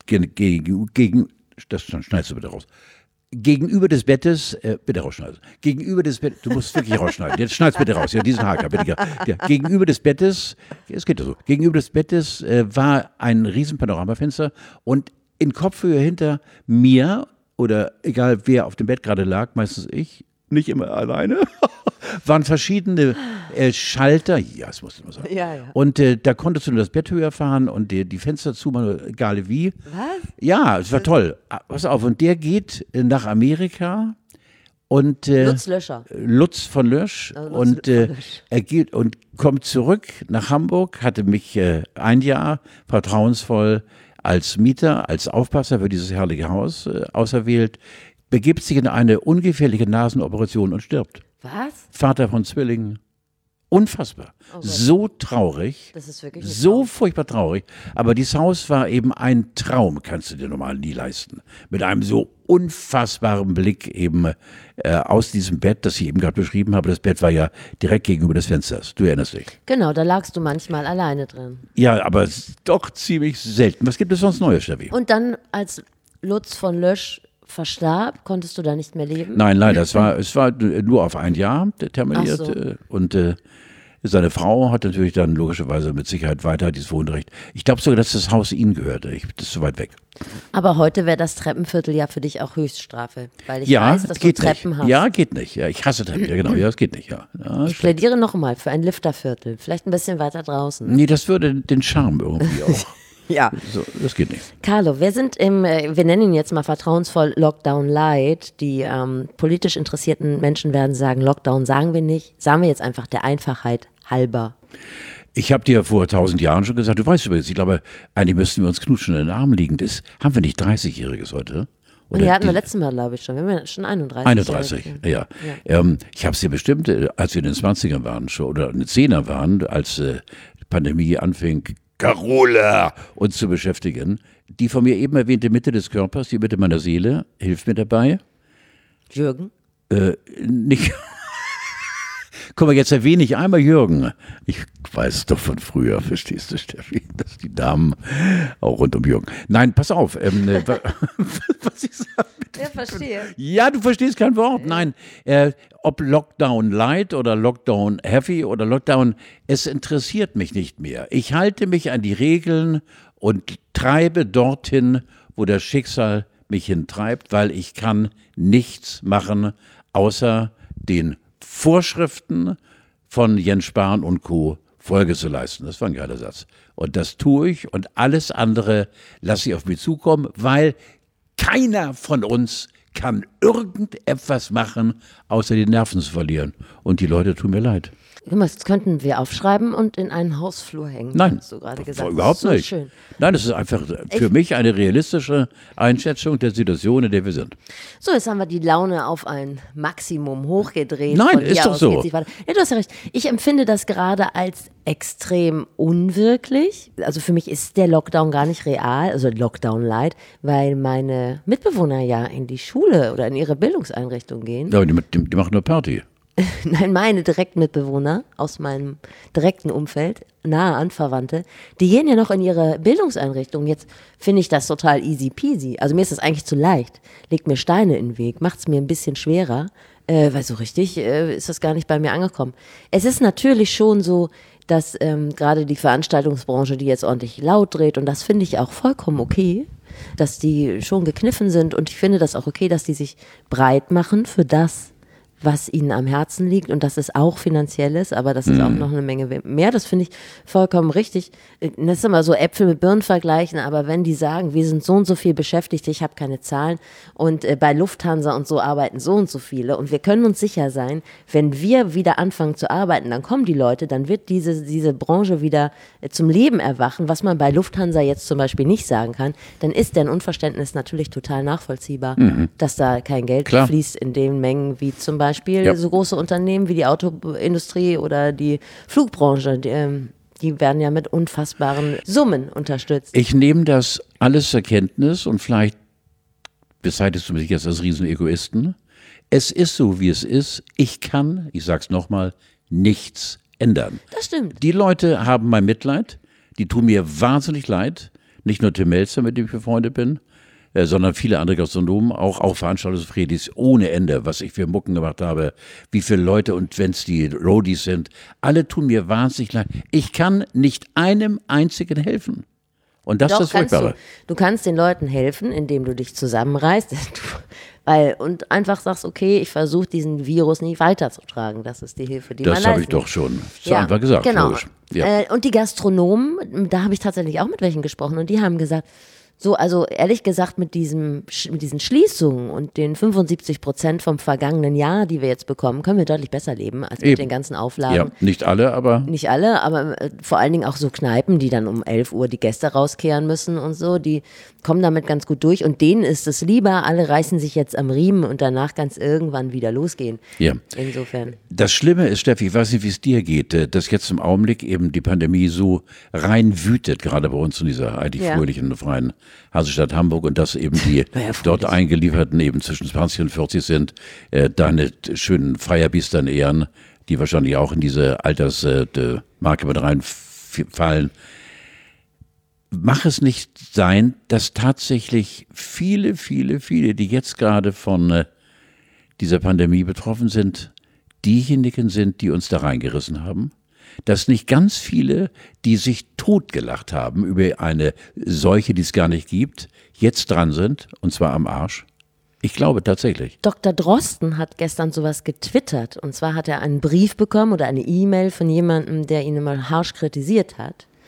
das schneidest du bitte raus. Gegenüber des Bettes, bitte rausschneiden. Gegenüber des Bettes, du musst wirklich rausschneiden. Jetzt schneid's bitte raus. Ja, diesen Haker, bitte. Ja, gegenüber des Bettes, es geht ja so. Gegenüber des Bettes war ein riesen Panoramafenster und in Kopfhöhe hinter mir oder egal wer auf dem Bett gerade lag, meistens ich, nicht immer alleine, waren verschiedene Schalter. Ja, das musst du mal sagen. Ja. Und da konntest du nur das Bett höher fahren und die Fenster zumachen, egal wie. Was? Ja, es war toll. Pass auf, und der geht nach Amerika und Lutz Löscher. Lutz von Lösch und er geht und kommt zurück nach Hamburg, hatte mich ein Jahr vertrauensvoll als Mieter, als Aufpasser für dieses herrliche Haus auserwählt, begibt sich in eine ungefährliche Nasenoperation und stirbt. Was? Vater von Zwillingen. Unfassbar. So traurig. Das ist wirklich so furchtbar traurig. Aber dieses Haus war eben ein Traum, kannst du dir normal nie leisten. Mit einem so unfassbaren Blick eben aus diesem Bett, das ich eben gerade beschrieben habe. Das Bett war ja direkt gegenüber des Fensters. Du erinnerst dich. Genau, da lagst du manchmal alleine drin. Ja, aber doch ziemlich selten. Was gibt es sonst Neues, Steffi? Und dann, als Lutz von Lösch verstarb, konntest du da nicht mehr leben? Nein, leider. Es war nur auf ein Jahr terminiert. Ach so. Und seine Frau hat natürlich dann logischerweise mit Sicherheit weiter dieses Wohnrecht. Ich glaube sogar, dass das Haus ihnen gehörte. Das ist so weit weg. Aber heute wäre das Treppenviertel ja für dich auch Höchststrafe, weil ich weiß, dass du Treppen hast. Ja, geht nicht. Ja, ich hasse Treppen. Ja, genau. Ja, das geht nicht. Ja, ich plädiere nochmal für ein Lifterviertel. Vielleicht ein bisschen weiter draußen. Nee, das würde den Charme irgendwie auch. Ja. So, das geht nicht. Carlo, wir nennen ihn jetzt mal vertrauensvoll Lockdown Light. Die politisch interessierten Menschen werden sagen, Lockdown sagen wir nicht. Sagen wir jetzt einfach der Einfachheit halber. Ich habe dir vor 1000 Jahren schon gesagt, du weißt übrigens, ich glaube, eigentlich müssten wir uns knutschen in den Armen liegen. Das haben wir nicht 30-Jähriges heute? Und die hatten wir letztes Mal, glaube ich, schon. Wir haben ja schon 31. 31, ja. Ich habe es dir bestimmt, als wir in den 20ern waren schon, oder in den 10er waren, als die Pandemie anfing, Carola uns zu beschäftigen. Die von mir eben erwähnte Mitte des Körpers, die Mitte meiner Seele, hilft mir dabei. Jürgen? Nicht. Guck mal, jetzt erwähne ich einmal Jürgen. Ich weiß es doch von früher, verstehst du, Steffi, dass die Damen auch rund um Jürgen. Nein, pass auf. Was ich sage. Ja, verstehe. Ja, du verstehst kein Wort. Nein, ob Lockdown Light oder Lockdown Heavy oder Lockdown, es interessiert mich nicht mehr. Ich halte mich an die Regeln und treibe dorthin, wo das Schicksal mich hintreibt, weil ich kann nichts machen, außer den Vorschriften von Jens Spahn und Co. Folge zu leisten. Das war ein geiler Satz. Und das tue ich und alles andere lasse ich auf mich zukommen, weil keiner von uns kann irgendetwas machen, außer die Nerven zu verlieren. Und die Leute tun mir leid. Guck mal, das könnten wir aufschreiben und in einen Hausflur hängen. Nein, hast du gerade gesagt. Überhaupt so nicht. Schön. Nein, das ist einfach für mich eine realistische Einschätzung der Situation, in der wir sind. So, jetzt haben wir die Laune auf ein Maximum hochgedreht. Nein, Von ist hier doch aus so. geht's nicht weiter. Ja, du hast ja recht. Ich empfinde das gerade als extrem unwirklich. Also für mich ist der Lockdown gar nicht real, also Lockdown Light, weil meine Mitbewohner ja in die Schule oder in ihre Bildungseinrichtung gehen. Ja, die machen nur Party. Nein, meine Direktmitbewohner aus meinem direkten Umfeld, nahe Anverwandte, die gehen ja noch in ihre Bildungseinrichtung. Jetzt finde ich das total easy peasy. Also mir ist das eigentlich zu leicht. Legt mir Steine in den Weg, macht es mir ein bisschen schwerer, weil so richtig ist das gar nicht bei mir angekommen. Es ist natürlich schon so, dass gerade die Veranstaltungsbranche, die jetzt ordentlich laut dreht, und das finde ich auch vollkommen okay, dass die schon gekniffen sind, und ich finde das auch okay, dass die sich breit machen für das, was ihnen am Herzen liegt, und das ist auch finanzielles, aber das ist auch noch eine Menge mehr. Das finde ich vollkommen richtig. Das ist immer so Äpfel mit Birnen vergleichen, aber wenn die sagen, wir sind so und so viel beschäftigt, ich habe keine Zahlen, und bei Lufthansa und so arbeiten so und so viele, und wir können uns sicher sein, wenn wir wieder anfangen zu arbeiten, dann kommen die Leute, dann wird diese Branche wieder zum Leben erwachen, was man bei Lufthansa jetzt zum Beispiel nicht sagen kann, dann ist deren Unverständnis natürlich total nachvollziehbar, dass da kein Geld fließt in den Mengen wie zum Beispiel so große Unternehmen wie die Autoindustrie oder die Flugbranche, die werden ja mit unfassbaren Summen unterstützt. Ich nehme das alles zur Kenntnis und vielleicht bezeichnest du mich jetzt als Riesenegoisten. Es ist so, wie es ist. Ich kann, ich sag's nochmal, nichts ändern. Das stimmt. Die Leute haben mein Mitleid, die tun mir wahnsinnig leid. Nicht nur Tim Melzer, mit dem ich befreundet bin, sondern viele andere Gastronomen, auch Veranstaltungsfredis ohne Ende, was ich für Mucken gemacht habe, wie viele Leute, und wenn es die Roadies sind, alle tun mir wahnsinnig leid. Ich kann nicht einem einzigen helfen. Und das ist das Furchtbare. Du kannst den Leuten helfen, indem du dich zusammenreißt und einfach sagst, okay, ich versuche diesen Virus nicht weiterzutragen. Das ist die Hilfe, die man leisten. Das habe ich doch schon so einfach gesagt. Genau. Ja. Und die Gastronomen, da habe ich tatsächlich auch mit welchen gesprochen, und die haben gesagt, so, also ehrlich gesagt, mit diesen Schließungen und den 75% vom vergangenen Jahr, die wir jetzt bekommen, können wir deutlich besser leben als mit den ganzen Auflagen. Ja, nicht alle, aber vor allen Dingen auch so Kneipen, die dann um 11 Uhr die Gäste rauskehren müssen und so, die kommen damit ganz gut durch, und denen ist es lieber, alle reißen sich jetzt am Riemen und danach kann es irgendwann wieder losgehen. Ja. Insofern. Das Schlimme ist, Steffi, ich weiß nicht, wie es dir geht, dass jetzt im Augenblick eben die Pandemie so rein wütet, gerade bei uns in dieser eigentlich fröhlichen und freien Hansestadt Hamburg, und dass eben die dort eingelieferten eben zwischen 20 und 40 sind, deine schönen Feierbiestern ehren, die wahrscheinlich auch in diese Altersmarke mit reinfallen. Mach es nicht sein, dass tatsächlich viele, die jetzt gerade von dieser Pandemie betroffen sind, diejenigen sind, die uns da reingerissen haben? Dass nicht ganz viele, die sich totgelacht haben über eine Seuche, die es gar nicht gibt, jetzt dran sind, und zwar am Arsch? Ich glaube tatsächlich. Dr. Drosten hat gestern sowas getwittert, und zwar hat er einen Brief bekommen oder eine E-Mail von jemandem, der ihn immer harsch kritisiert hat.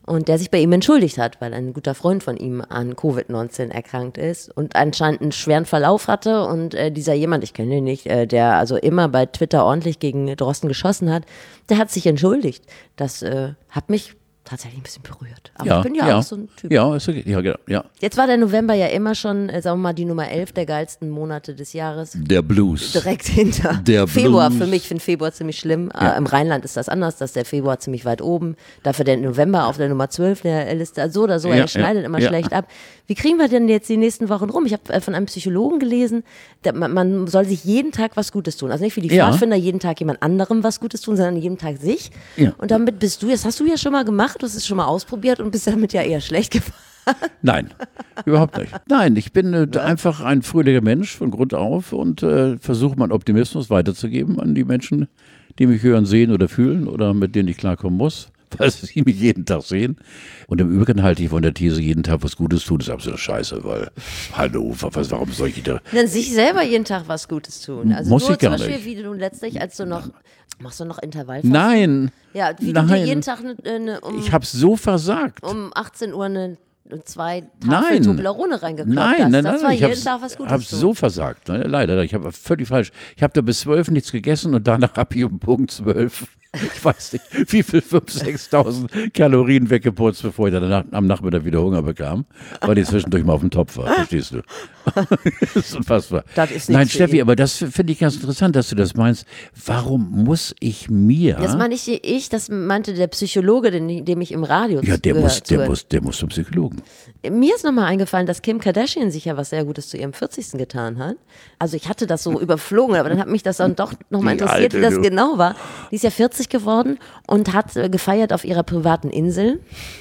und der sich bei ihm entschuldigt hat, weil ein guter Freund von ihm an Covid-19 erkrankt ist und anscheinend einen schweren Verlauf hatte und dieser jemand, ich kenne ihn nicht, der also immer bei Twitter ordentlich gegen Drosten geschossen hat, der hat sich entschuldigt. Das hat mich tatsächlich ein bisschen berührt. Aber ich bin ja auch so ein Typ. Ja, ist okay. Ja, genau. Ja. Jetzt war der November ja immer schon, sagen wir mal, die Nummer 11 der geilsten Monate des Jahres. Der Blues. Direkt hinter Der Februar. Blues. Für mich, ich finde Februar ziemlich schlimm. Im Rheinland ist das anders, da ist der Februar ziemlich weit oben. Dafür der November auf der Nummer 12 der Liste. Also so oder so, er schneidet immer schlecht ab. Wie kriegen wir denn jetzt die nächsten Wochen rum? Ich habe von einem Psychologen gelesen, man soll sich jeden Tag was Gutes tun. Also nicht wie die Pfadfinder jeden Tag jemand anderem was Gutes tun, sondern jeden Tag sich. Ja. Und damit bist du, das hast du ja schon mal gemacht, du hast es schon mal ausprobiert und bist damit ja eher schlecht gefahren. Nein, überhaupt nicht. Nein, ich bin einfach ein fröhlicher Mensch von Grund auf und versuche meinen Optimismus weiterzugeben an die Menschen, die mich hören, sehen oder fühlen oder mit denen ich klarkommen muss, weil sie mich jeden Tag sehen. Und im Übrigen halte ich von der These, jeden Tag was Gutes tun, ist absolut scheiße, weil, hallo, warum soll ich da... Dann sich selber jeden Tag was Gutes tun. Also muss du ich gar zum Beispiel, nicht. wie du letztlich, als du noch, machst du noch Intervallfasten? Nein. Ja, wie du dir jeden Tag ich habe so versagt. um 18 Uhr eine 2 Tafel Toblerone reingekloppt hast. Nein, das war ich jeden Tag was Gutes. Ich habe so versagt, ne? Leider. Ich habe völlig falsch. Ich habe da bis 12 nichts gegessen und danach habe ich um Punkt 12, ich weiß nicht, wie viel, 5.000, 6.000 Kalorien weggeputzt, bevor ich dann am Nachmittag wieder Hunger bekam, weil die zwischendurch mal auf dem Topf war, verstehst du? Das ist unfassbar. Das ist Nein, nichts für Steffi, ihn. aber das finde ich ganz interessant, dass du das meinst. Warum muss ich mir... Das meine ich, das meinte der Psychologe, dem ich im Radio Ja, der zuhöre. muss zum Psychologen. Mir ist nochmal eingefallen, dass Kim Kardashian sich ja was sehr Gutes zu ihrem 40. getan hat. Also ich hatte das so überflogen, aber dann hat mich das dann doch nochmal Die interessiert, Alte, wie das du. genau war. Die ist ja 40 geworden und hat gefeiert auf ihrer privaten Insel.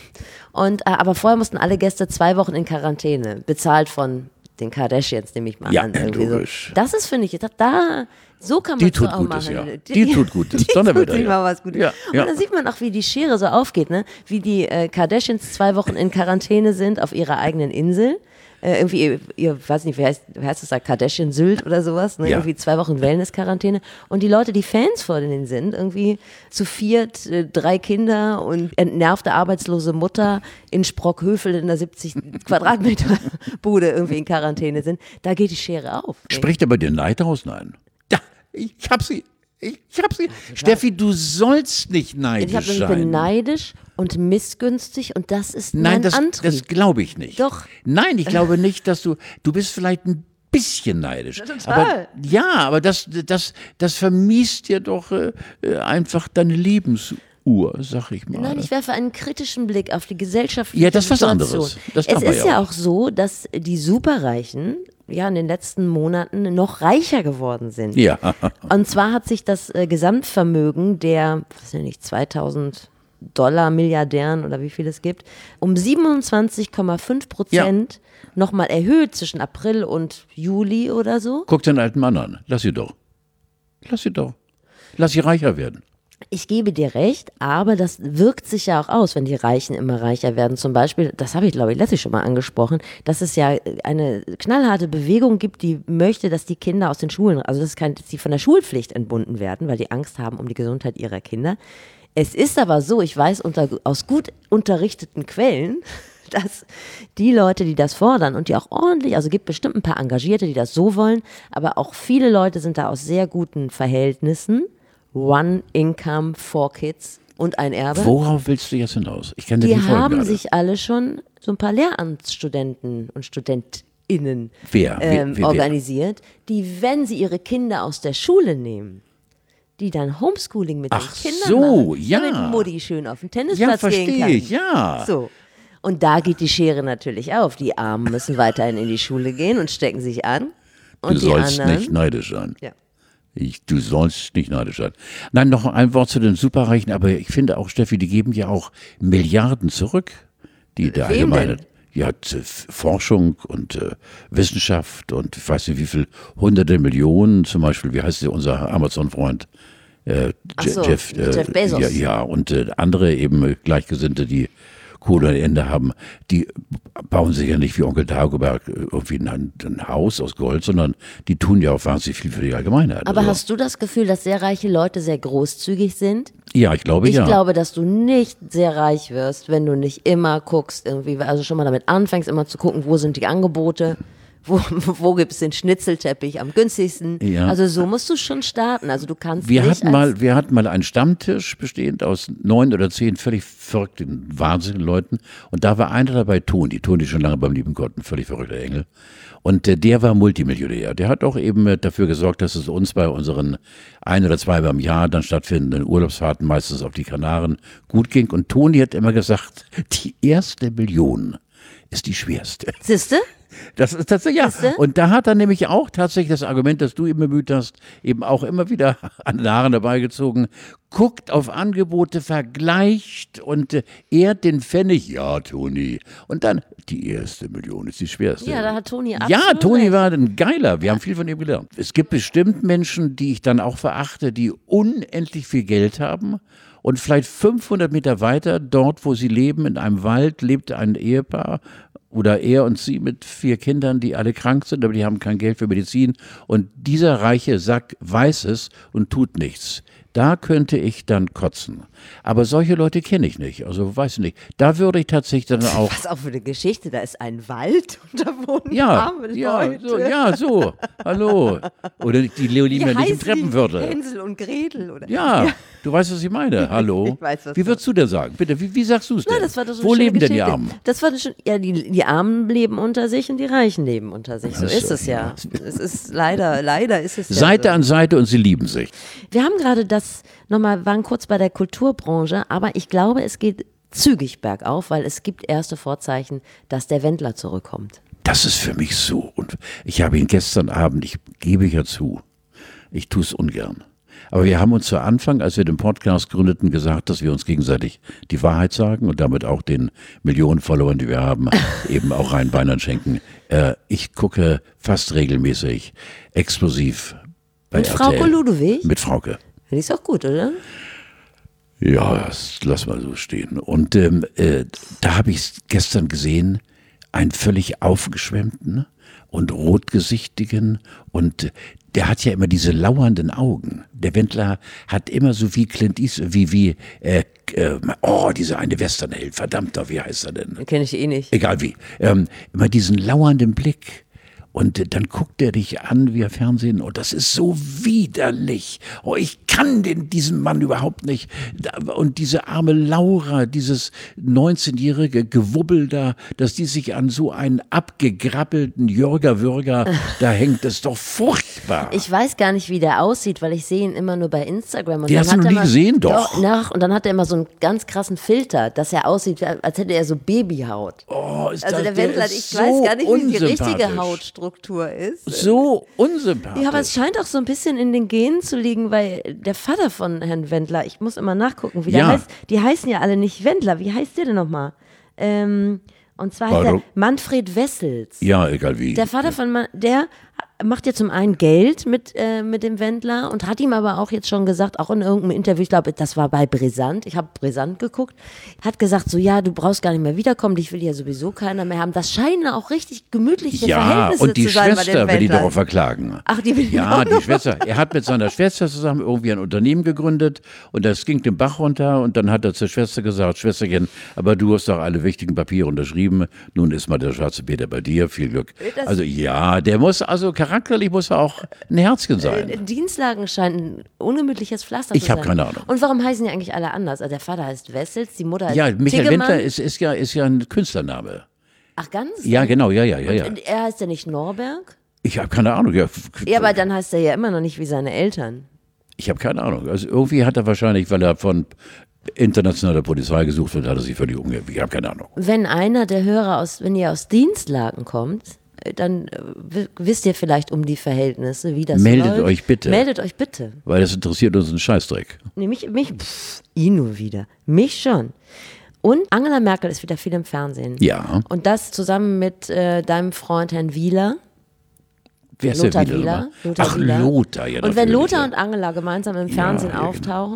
Und aber vorher mussten alle Gäste 2 Wochen in Quarantäne, bezahlt von den Kardashians, nehme ich mal Ja, an. Irgendwie logisch. So. Das ist, finde ich, so kann man Die es tut auch Gutes, machen. ja. Die tut Gutes. Die tut Donnerwetter, sich ja. mal was Gutes. Ja, ja. Und dann sieht man auch, wie die Schere so aufgeht, ne? Wie die Kardashians 2 Wochen in Quarantäne sind auf ihrer eigenen Insel. Irgendwie, ihr weiß nicht, wie heißt das da, Kardashian Sylt oder sowas, ne? Ja. Irgendwie 2 Wochen Wellness-Quarantäne. Und die Leute, die Fans von denen sind, irgendwie zu 4, 3 Kinder und entnervte arbeitslose Mutter in Sprockhövel in einer 70 Quadratmeter Bude irgendwie in Quarantäne sind, da geht die Schere auf. Spricht aber den Neid aus? Nein. Ja, ich hab sie. Steffi, du sollst nicht Ich neidisch bin sein. neidisch und missgünstig und das ist Nein, mein Antrieb. das glaube ich nicht. Doch. Nein, ich glaube nicht, dass du bist vielleicht ein bisschen neidisch. Ja, total. Aber das vermiest dir doch einfach deine Lebensuhr, sag ich mal. Nein, ich werfe einen kritischen Blick auf die gesellschaftliche Ja, das ist was Situation. anderes. Das Es darf man ist ja ja auch. auch so, dass die Superreichen ja in den letzten Monaten noch reicher geworden sind. Ja. Und zwar hat sich das Gesamtvermögen der, was weiß ich nicht, $2.000 Milliardären oder wie viel es gibt, um 27,5% nochmal erhöht zwischen April und Juli oder so. Guck den alten Mann an. Lass sie doch. Lass sie reicher werden. Ich gebe dir recht, aber das wirkt sich ja auch aus, wenn die Reichen immer reicher werden. Zum Beispiel, das habe ich glaube ich letztlich schon mal angesprochen, dass es ja eine knallharte Bewegung gibt, die möchte, dass die Kinder aus den Schulen, also dass sie von der Schulpflicht entbunden werden, weil die Angst haben um die Gesundheit ihrer Kinder. Es ist aber so, ich weiß aus gut unterrichteten Quellen, dass die Leute, die das fordern und die auch ordentlich, also gibt bestimmt ein paar Engagierte, die das so wollen, aber auch viele Leute sind da aus sehr guten Verhältnissen. One Income, 4 Kids und ein Erbe. Worauf willst du jetzt hinaus? Ich kann dir Die nicht folgen haben gerade. sich alle schon so ein paar Lehramtsstudenten und StudentInnen Wer? organisiert, die, wenn sie ihre Kinder aus der Schule nehmen, die dann Homeschooling mit Ach den Kindern so, machen, ja. damit Mutti schön auf den Ja, Tennisplatz gehen kann. verstehe ich, ja. So. Und da geht die Schere natürlich auf. Die Armen müssen weiterhin in die Schule gehen und stecken sich an. Und Du die sollst anderen, nicht neidisch sein. Ja. Du sollst nicht neidisch sein. Nein, noch ein Wort zu den Superreichen, aber ich finde auch, Steffi, die geben ja auch Milliarden zurück. Der Wem allgemeine. denn? Ja, Forschung und Wissenschaft und ich weiß nicht wie viel, hunderte Millionen zum Beispiel, wie heißt der, unser Amazon-Freund? Ach so, Jeff Bezos. Ja, und andere eben Gleichgesinnte, die Kohle ohne Ende haben, die bauen sich ja nicht wie Onkel Dagobert irgendwie ein Haus aus Gold, sondern die tun ja auch wahnsinnig viel für die Allgemeinheit. Aber Also, hast du das Gefühl, dass sehr reiche Leute sehr großzügig sind? Ja, ich glaube, Ich ja. glaube, dass du nicht sehr reich wirst, wenn du nicht immer guckst, irgendwie, also schon mal damit anfängst, immer zu gucken, wo sind die Angebote, wo gibt es den Schnitzelteppich am günstigsten. Ja. Also so musst du schon starten. Also du kannst Wir nicht hatten mal einen Stammtisch bestehend aus 9 oder 10 völlig verrückten, wahnsinnigen Leuten. Und da war einer dabei, Toni schon lange beim lieben Gott, ein völlig verrückter Engel. Und der war Multimillionär. Der hat auch eben dafür gesorgt, dass es uns bei unseren 1 oder 2 beim Jahr dann stattfindenden Urlaubsfahrten, meistens auf die Kanaren, gut ging. Und Toni hat immer gesagt, die erste Million ist die schwerste. Siehste? Das ist tatsächlich, ja. Und da hat er nämlich auch tatsächlich das Argument, das du eben bemüht hast, eben auch immer wieder an den Haaren herbeigezogen. Guckt auf Angebote, vergleicht und ehrt den Pfennig. Ja, Toni. Und dann, die erste Million ist die schwerste. Ja, da hat Toni absolut Ja, Toni recht. war ein Geiler. Wir haben viel von ihm gelernt. Es gibt bestimmt Menschen, die ich dann auch verachte, die unendlich viel Geld haben. Und vielleicht 500 Meter weiter, dort wo sie leben, in einem Wald, lebt ein Ehepaar oder er und sie mit 4 Kindern, die alle krank sind, aber die haben kein Geld für Medizin. Und dieser reiche Sack weiß es und tut nichts. Da könnte ich dann kotzen. Aber solche Leute kenne ich nicht. Also weiß ich nicht. Da würde ich tatsächlich dann auch. Was auch für eine Geschichte, da ist ein Wald und da wohnen Ja, arme ja, Leute. so, ja, so. Hallo. Oder die Leonie mir nicht im Treppenwörter. Hänsel und Gretel. Oder? Ja, du weißt, was ich meine. Hallo. Ich weiß, was wie würdest du denn sagen? Bitte, wie sagst du es denn? Na, das war doch so Wo eine leben schöne denn die Geschichte. Armen? Das war schon, ja, die Armen leben unter sich und die Reichen leben unter sich. So Ach ist so, es ja. Es ist leider ist es ja Seite so. an Seite und sie lieben sich. Wir haben gerade waren kurz bei der Kulturbranche, aber ich glaube, es geht zügig bergauf, weil es gibt erste Vorzeichen, dass der Wendler zurückkommt. Das ist für mich so. Und ich habe ihn gestern Abend, ich gebe ja zu, ich tue es ungern. Aber wir haben uns zu Anfang, als wir den Podcast gründeten, gesagt, dass wir uns gegenseitig die Wahrheit sagen und damit auch den Millionen Followern, die wir haben, eben auch rein Beinern schenken. Ich gucke fast regelmäßig explosiv bei Mit RTL. Frauke Ludwig? Mit Frauke. Die ist auch gut, oder? Ja, das lass mal so stehen. Und da habe ich gestern gesehen, einen völlig aufgeschwemmten und rotgesichtigen und der hat ja immer diese lauernden Augen. Der Wendler hat immer so wie Clint Eastwood, dieser eine Westernheld, verdammter, wie heißt er denn? Kenne ich nicht. Egal wie. Immer diesen lauernden Blick. Und dann guckt er dich an wie Fernsehen und das ist so widerlich. Oh, ich kann diesen Mann überhaupt nicht. Und diese arme Laura, dieses 19-jährige Gewubbel da, dass die sich an so einen abgegrabbelten Würger da hängt, das ist doch furchtbar. Ich weiß gar nicht, wie der aussieht, weil ich sehe ihn immer nur bei Instagram. Und Den dann hast du hat noch er nie gesehen? Doch. Und dann hat er immer so einen ganz krassen Filter, dass er aussieht, als hätte er so Babyhaut. Oh, ist Also das, der Wendler, ist ich so weiß gar nicht, wie die richtige unsympathisch. Hautstruktur ist. So unsympathisch. Ja, aber es scheint auch so ein bisschen in den Genen zu liegen, weil der Vater von Herrn Wendler, ich muss immer nachgucken, wie der Ja. heißt. Die heißen ja alle nicht Wendler. Wie heißt der denn nochmal? Und zwar heißt er Manfred Wessels. Ja, egal wie. Der Vater von der macht ja zum einen Geld mit dem Wendler und hat ihm aber auch jetzt schon gesagt, auch in irgendeinem Interview, ich glaube, das war bei Brisant, ich habe Brisant geguckt, hat gesagt so, ja, du brauchst gar nicht mehr wiederkommen, dich will ja sowieso keiner mehr haben. Das scheinen auch richtig gemütliche Ja, Verhältnisse und die zu sein bei den Schwester will die Wendlern. doch verklagen. Ach, die will ihn Ja, auch die noch Schwester. Er hat mit seiner Schwester zusammen irgendwie ein Unternehmen gegründet und das ging den Bach runter und dann hat er zur Schwester gesagt, Schwesterchen, aber du hast doch alle wichtigen Papiere unterschrieben, nun ist mal der schwarze Peter bei dir, viel Glück. Also ja, der muss, also charakterlich muss er auch ein Herzchen sein. Dienstlagen scheint ein ungemütliches Pflaster Ich zu sein. habe keine Ahnung. Und warum heißen die eigentlich alle anders? Also der Vater heißt Wessels, die Mutter heißt Ja, Michael Tiggemann. Wendler ist ja ein Künstlername. Ach, ganz? Ja, genau, ja. Und er heißt ja nicht Norberg? Ich habe keine Ahnung. Ja, Ja, aber dann heißt er ja immer noch nicht wie seine Eltern. ich habe keine Ahnung. Also irgendwie hat er wahrscheinlich, weil er von internationaler Polizei gesucht wird, hat er sich völlig umgekehrt. Ich habe keine Ahnung. Wenn einer der Hörer wenn ihr aus Dienstlagen kommt, dann wisst ihr vielleicht um die Verhältnisse, wie das Meldet läuft. euch bitte. Meldet euch bitte. Weil das interessiert uns einen Scheißdreck. Nee, ihn nur wieder. Mich schon. Und Angela Merkel ist wieder viel im Fernsehen. Ja. Und das zusammen mit deinem Freund Herrn Wieler. Wer ist Lothar der wieder Wieler. nochmal? Lothar Ach, Wieler. Lothar, ja. Und wenn natürlich, Lothar ja. und Angela gemeinsam im Fernsehen ja, genau. auftauchen,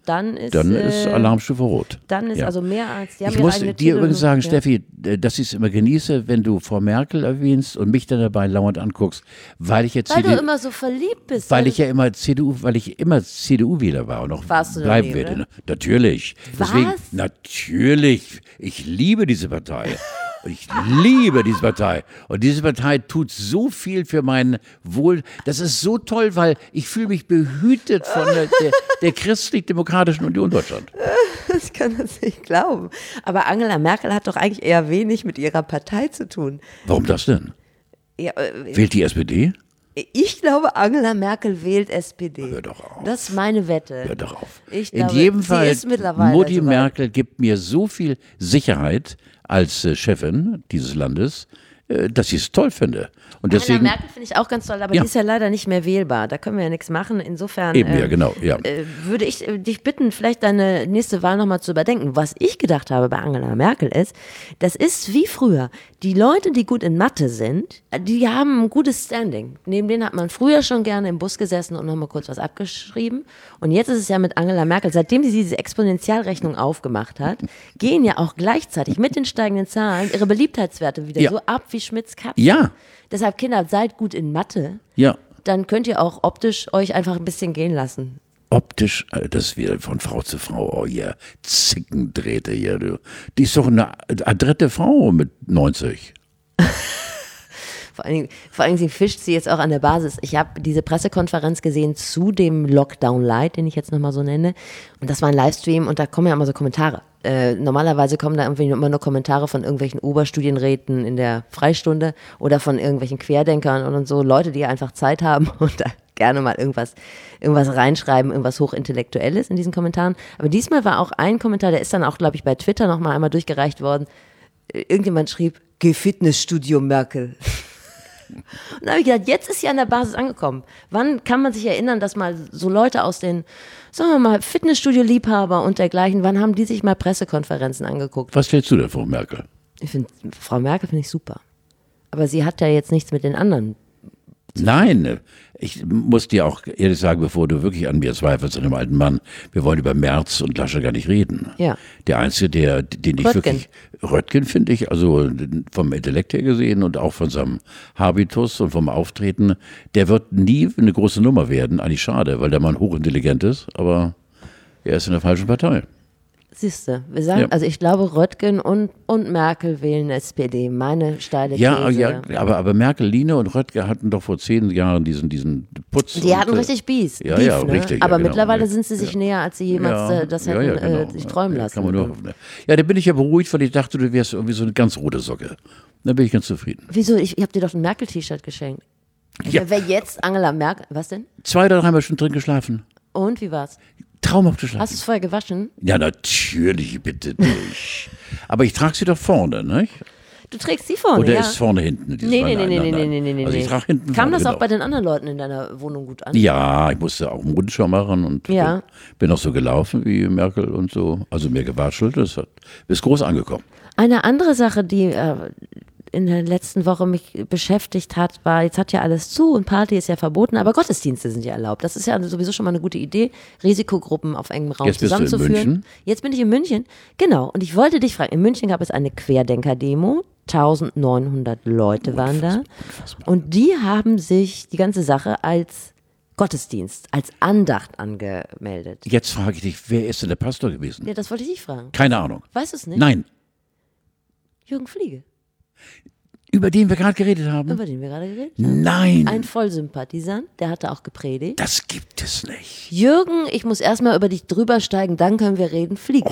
dann ist Alarmstufe Rot. Dann ist also mehr als... Ich muss dir übrigens sagen, Steffi, dass ich es immer genieße, wenn du Frau Merkel erwähnst und mich dann dabei lauernd anguckst, weil ich jetzt... Weil du immer so verliebt bist. Weil ich immer CDU-Wähler war und auch bleiben werde. Oder? Natürlich. Was? Deswegen, natürlich. Ich liebe diese Partei. Ich liebe diese Partei. Und diese Partei tut so viel für mein Wohl. Das ist so toll, weil ich fühle mich behütet von der Christlich-Demokratischen Union Deutschland. Ich kann das nicht glauben. Aber Angela Merkel hat doch eigentlich eher wenig mit ihrer Partei zu tun. Warum das denn? Ja, Wählt die SPD? Ich glaube, Angela Merkel wählt SPD. Hör doch auf. Das ist meine Wette. Hör doch auf. Ich In glaube, jedem sie Fall, ist mittlerweile Mutti soweit. Merkel gibt mir so viel Sicherheit als Chefin dieses Landes, dass ich es toll finde. Und Angela deswegen, Merkel finde ich auch ganz toll, aber die ist ja leider nicht mehr wählbar. Da können wir ja nichts machen. Insofern genau. würde ich dich bitten, vielleicht deine nächste Wahl nochmal zu überdenken. Was ich gedacht habe bei Angela Merkel ist, das ist wie früher. Die Leute, die gut in Mathe sind, die haben ein gutes Standing. Neben denen hat man früher schon gerne im Bus gesessen und nochmal kurz was abgeschrieben. Und jetzt ist es ja mit Angela Merkel, seitdem sie diese Exponentialrechnung aufgemacht hat, gehen ja auch gleichzeitig mit den steigenden Zahlen ihre Beliebtheitswerte wieder so ab wie Schmitz Katze. Ja. Deshalb, Kinder, seid gut in Mathe. Ja. Dann könnt ihr auch optisch euch einfach ein bisschen gehen lassen. Optisch, das wird von Frau zu Frau, oh ja, Zickendrähte hier, du. Die ist doch eine adrette Frau mit 90. Vor allen Dingen, sie fischt sie jetzt auch an der Basis. Ich habe diese Pressekonferenz gesehen zu dem Lockdown Light, den ich jetzt nochmal so nenne. Und das war ein Livestream und da kommen ja immer so Kommentare. Normalerweise kommen da irgendwie immer nur Kommentare von irgendwelchen Oberstudienräten in der Freistunde oder von irgendwelchen Querdenkern und so. Leute, die einfach Zeit haben und da gerne mal irgendwas reinschreiben, irgendwas Hochintellektuelles in diesen Kommentaren. Aber diesmal war auch ein Kommentar, der ist dann auch, glaube ich, bei Twitter nochmal einmal durchgereicht worden. Irgendjemand schrieb, geh Fitnessstudio Merkel. Und da habe ich gedacht, jetzt ist sie an der Basis angekommen. Wann kann man sich erinnern, dass mal so Leute aus den, sagen wir mal, Fitnessstudio-Liebhaber und dergleichen, wann haben die sich mal Pressekonferenzen angeguckt? Was stellst du denn vor, Merkel? Frau Merkel finde ich super. Aber sie hat ja jetzt nichts mit den anderen. Nein, ich muss dir auch ehrlich sagen, bevor du wirklich an mir zweifelst, an dem alten Mann, wir wollen über Merz und Laschet gar nicht reden. Ja. Der Einzige, den ich Röttgen. wirklich, Röttgen finde ich, also vom Intellekt her gesehen und auch von seinem Habitus und vom Auftreten, der wird nie eine große Nummer werden. Eigentlich schade, weil der Mann hochintelligent ist, aber er ist in der falschen Partei. Siehste, wir sagen, also ich glaube, Röttgen und Merkel wählen SPD. Meine steile These. Ja, aber Merkel, Line und Röttgen hatten doch vor 10 Jahren diesen Putz. Die hatten richtig Beef, Ja, ne? richtig. Aber genau. mittlerweile sind sie sich näher, als sie jemals das hätten sich träumen lassen. Kann man nur, da bin ich ja beruhigt, weil ich dachte, du wärst irgendwie so eine ganz rote Socke. Da bin ich ganz zufrieden. Wieso? Ich habe dir doch ein Merkel-T-Shirt geschenkt. Ja. Wer jetzt Angela Merkel, was denn? 2 oder 3 Mal schon drin geschlafen. Und, wie war's? Traumhaft geschlafen. Hast du es vorher gewaschen? Ja, natürlich, bitte nicht. Aber ich trage sie doch vorne, ne? Du trägst sie vorne, Oder ja? ist vorne hinten? Nee. Also ich trage hinten Kam vorne, das auch genau. bei den anderen Leuten in deiner Wohnung gut an? Ja, ich musste auch Mundschau machen und Ja. bin auch so gelaufen wie Merkel und so. Also mehr gewatschelt, ist groß angekommen. Eine andere Sache, die in der letzten Woche mich beschäftigt hat, war, jetzt hat ja alles zu und Party ist ja verboten, aber Gottesdienste sind ja erlaubt. Das ist ja sowieso schon mal eine gute Idee, Risikogruppen auf engem Raum Jetzt bist du in zusammenzuführen. München? Jetzt bin ich in München. Genau. Und ich wollte dich fragen, in München gab es eine Querdenker-Demo. 1900 Leute waren da. Und die haben sich die ganze Sache als Gottesdienst, als Andacht angemeldet. Jetzt frage ich dich, wer ist denn der Pastor gewesen? Ja, das wollte ich dich fragen. Keine Ahnung. Weißt du es nicht? Nein. Jürgen Fliege, Über den wir gerade geredet haben? über den wir gerade geredet haben. Nein. Ein Vollsympathisant, der hatte auch gepredigt. Das gibt es nicht. Jürgen, ich muss erstmal über dich drüber steigen, dann können wir reden. Fliegen.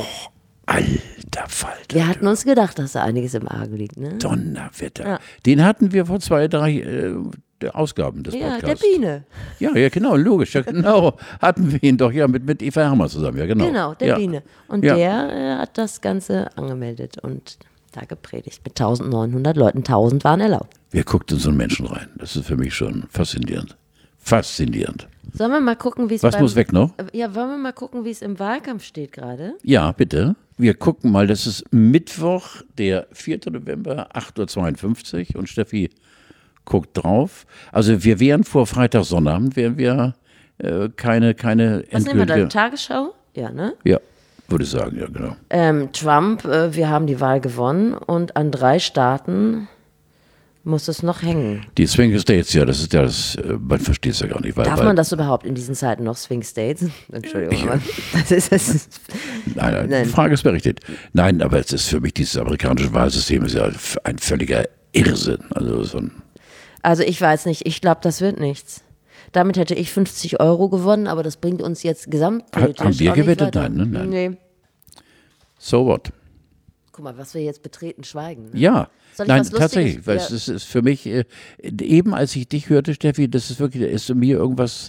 Alter Falter. Wir hatten uns gedacht, dass da einiges im Argen liegt, ne? Donnerwetter. Ja. Den hatten wir vor 2, 3 Ausgaben des Ja, Podcasts. der Biene. Ja, genau, logisch. Ja, genau. Hatten wir ihn doch ja mit Eva Hermer zusammen. Ja, genau. Genau, der ja. Biene. Und Ja. der hat das Ganze angemeldet und da gepredigt mit 1900 Leuten. 1000 waren erlaubt. Wer guckt in so einen Menschen rein? Das ist für mich schon faszinierend. Faszinierend. Sollen wir mal gucken, wie es Was muss weg noch? Ja, wollen wir mal gucken, wie es im Wahlkampf steht gerade? Ja, bitte. Wir gucken mal, das ist Mittwoch, der 4. November, 8.52 Uhr und Steffi guckt drauf. Also wir wären vor Freitag, Sonnabend, wären wir keine Was nehmen wir da? endgültige... Tagesschau? Ja, ne? Ja, würde ich sagen, ja, genau. Trump, wir haben die Wahl gewonnen und an 3 Staaten muss es noch hängen. Die Swing States, ja, das ist ja das, man versteht es ja gar nicht. Darf man das überhaupt in diesen Zeiten noch Swing States? Entschuldigung, aber das ist Nein, die Frage ist berechtigt. Nein, aber es ist für mich, dieses amerikanische Wahlsystem ist ja ein völliger Irrsinn. Also ich weiß nicht, ich glaube, das wird nichts. Damit hätte ich 50 € gewonnen, aber das bringt uns jetzt gesamtpolitisch Haben wir auch nicht gewettet? weiter. Nein, ne? Nein. Nee. So what? Guck mal, was wir jetzt betreten schweigen. Ne? Ja, Soll ich nein, was Lustiges- tatsächlich. Weil Ja. es ist für mich, eben als ich dich hörte, Steffi, das ist wirklich, da ist in mir irgendwas.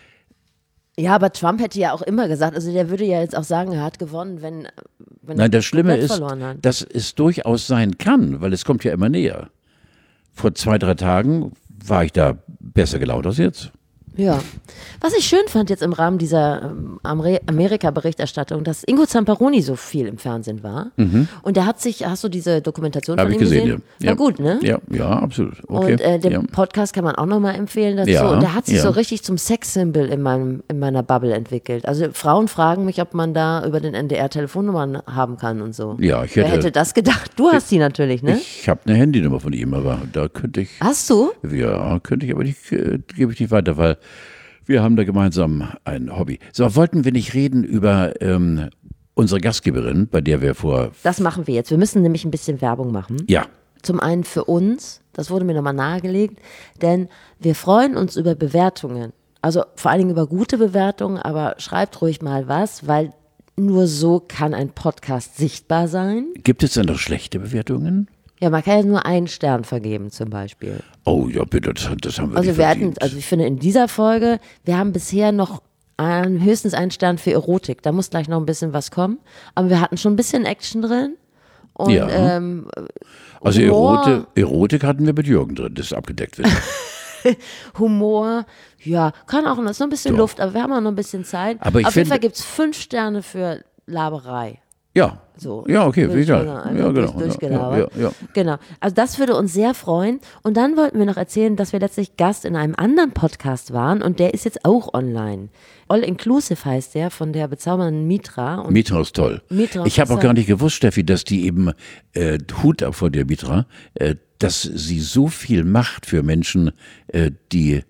Ja, aber Trump hätte ja auch immer gesagt, also der würde ja jetzt auch sagen, er hat gewonnen, wenn Nein, er das Schlimme komplett ist, verloren hat. dass es durchaus sein kann, weil es kommt ja immer näher. Vor 2-3 Tagen war ich da besser gelaunt als jetzt. Ja. Was ich schön fand jetzt im Rahmen dieser Amerika-Berichterstattung, dass Ingo Zamperoni so viel im Fernsehen war. Und der hat sich, hast du diese Dokumentation Habe von ich ihm gesehen, gesehen? ja. War gut, ne? Ja, absolut. Okay. Und den ja. Podcast kann man auch nochmal empfehlen dazu. Ja, und der hat sich ja. so richtig zum Sexsymbol in meiner Bubble entwickelt. Also Frauen fragen mich, ob man da über den NDR Telefonnummern haben kann und so. Ja, ich Wer hätte das gedacht? Du hast die natürlich, ne? Ich habe eine Handynummer von ihm, aber da könnte ich. Hast du? Ja, könnte ich, aber nicht, gebe ich nicht weiter, weil wir haben da gemeinsam ein Hobby. So, wollten wir nicht reden über unsere Gastgeberin, bei der wir Das machen wir jetzt. Wir müssen nämlich ein bisschen Werbung machen. Ja, Zum einen für uns, das wurde mir nochmal nahegelegt, denn wir freuen uns über Bewertungen. Also vor allen Dingen über gute Bewertungen, aber schreibt ruhig mal was, weil nur so kann ein Podcast sichtbar sein. gibt es denn noch schlechte Bewertungen? Ja, man kann ja nur einen Stern vergeben zum Beispiel. Oh ja, bitte, das haben wir Also nicht wir hatten, verdient. also ich finde in dieser Folge, wir haben bisher noch höchstens einen Stern für Erotik. Da muss gleich noch ein bisschen was kommen. Aber wir hatten schon ein bisschen Action drin. Und Ja. Also Humor. Erotik hatten wir mit Jürgen drin, das ist abgedeckt wird. Humor, ja, kann auch noch, ist noch ein bisschen Doch. Luft, aber wir haben auch noch ein bisschen Zeit. Aber ich Auf jeden finde- Fall gibt es 5 Sterne für Laberei. Ja, So, ja, okay, würde ich egal. mal sagen, Ja, einfach genau. durchgelabert. Ja. Genau. Also das würde uns sehr freuen. Und dann wollten wir noch erzählen, dass wir letztlich Gast in einem anderen Podcast waren und der ist jetzt auch online. All Inclusive heißt der, von der bezaubernden Mitra. Und Mitra ist toll. Mitra Ich habe ist auch gar nicht gewusst, Steffi, dass die eben, Hut ab vor der Mitra, dass sie so viel macht für Menschen, die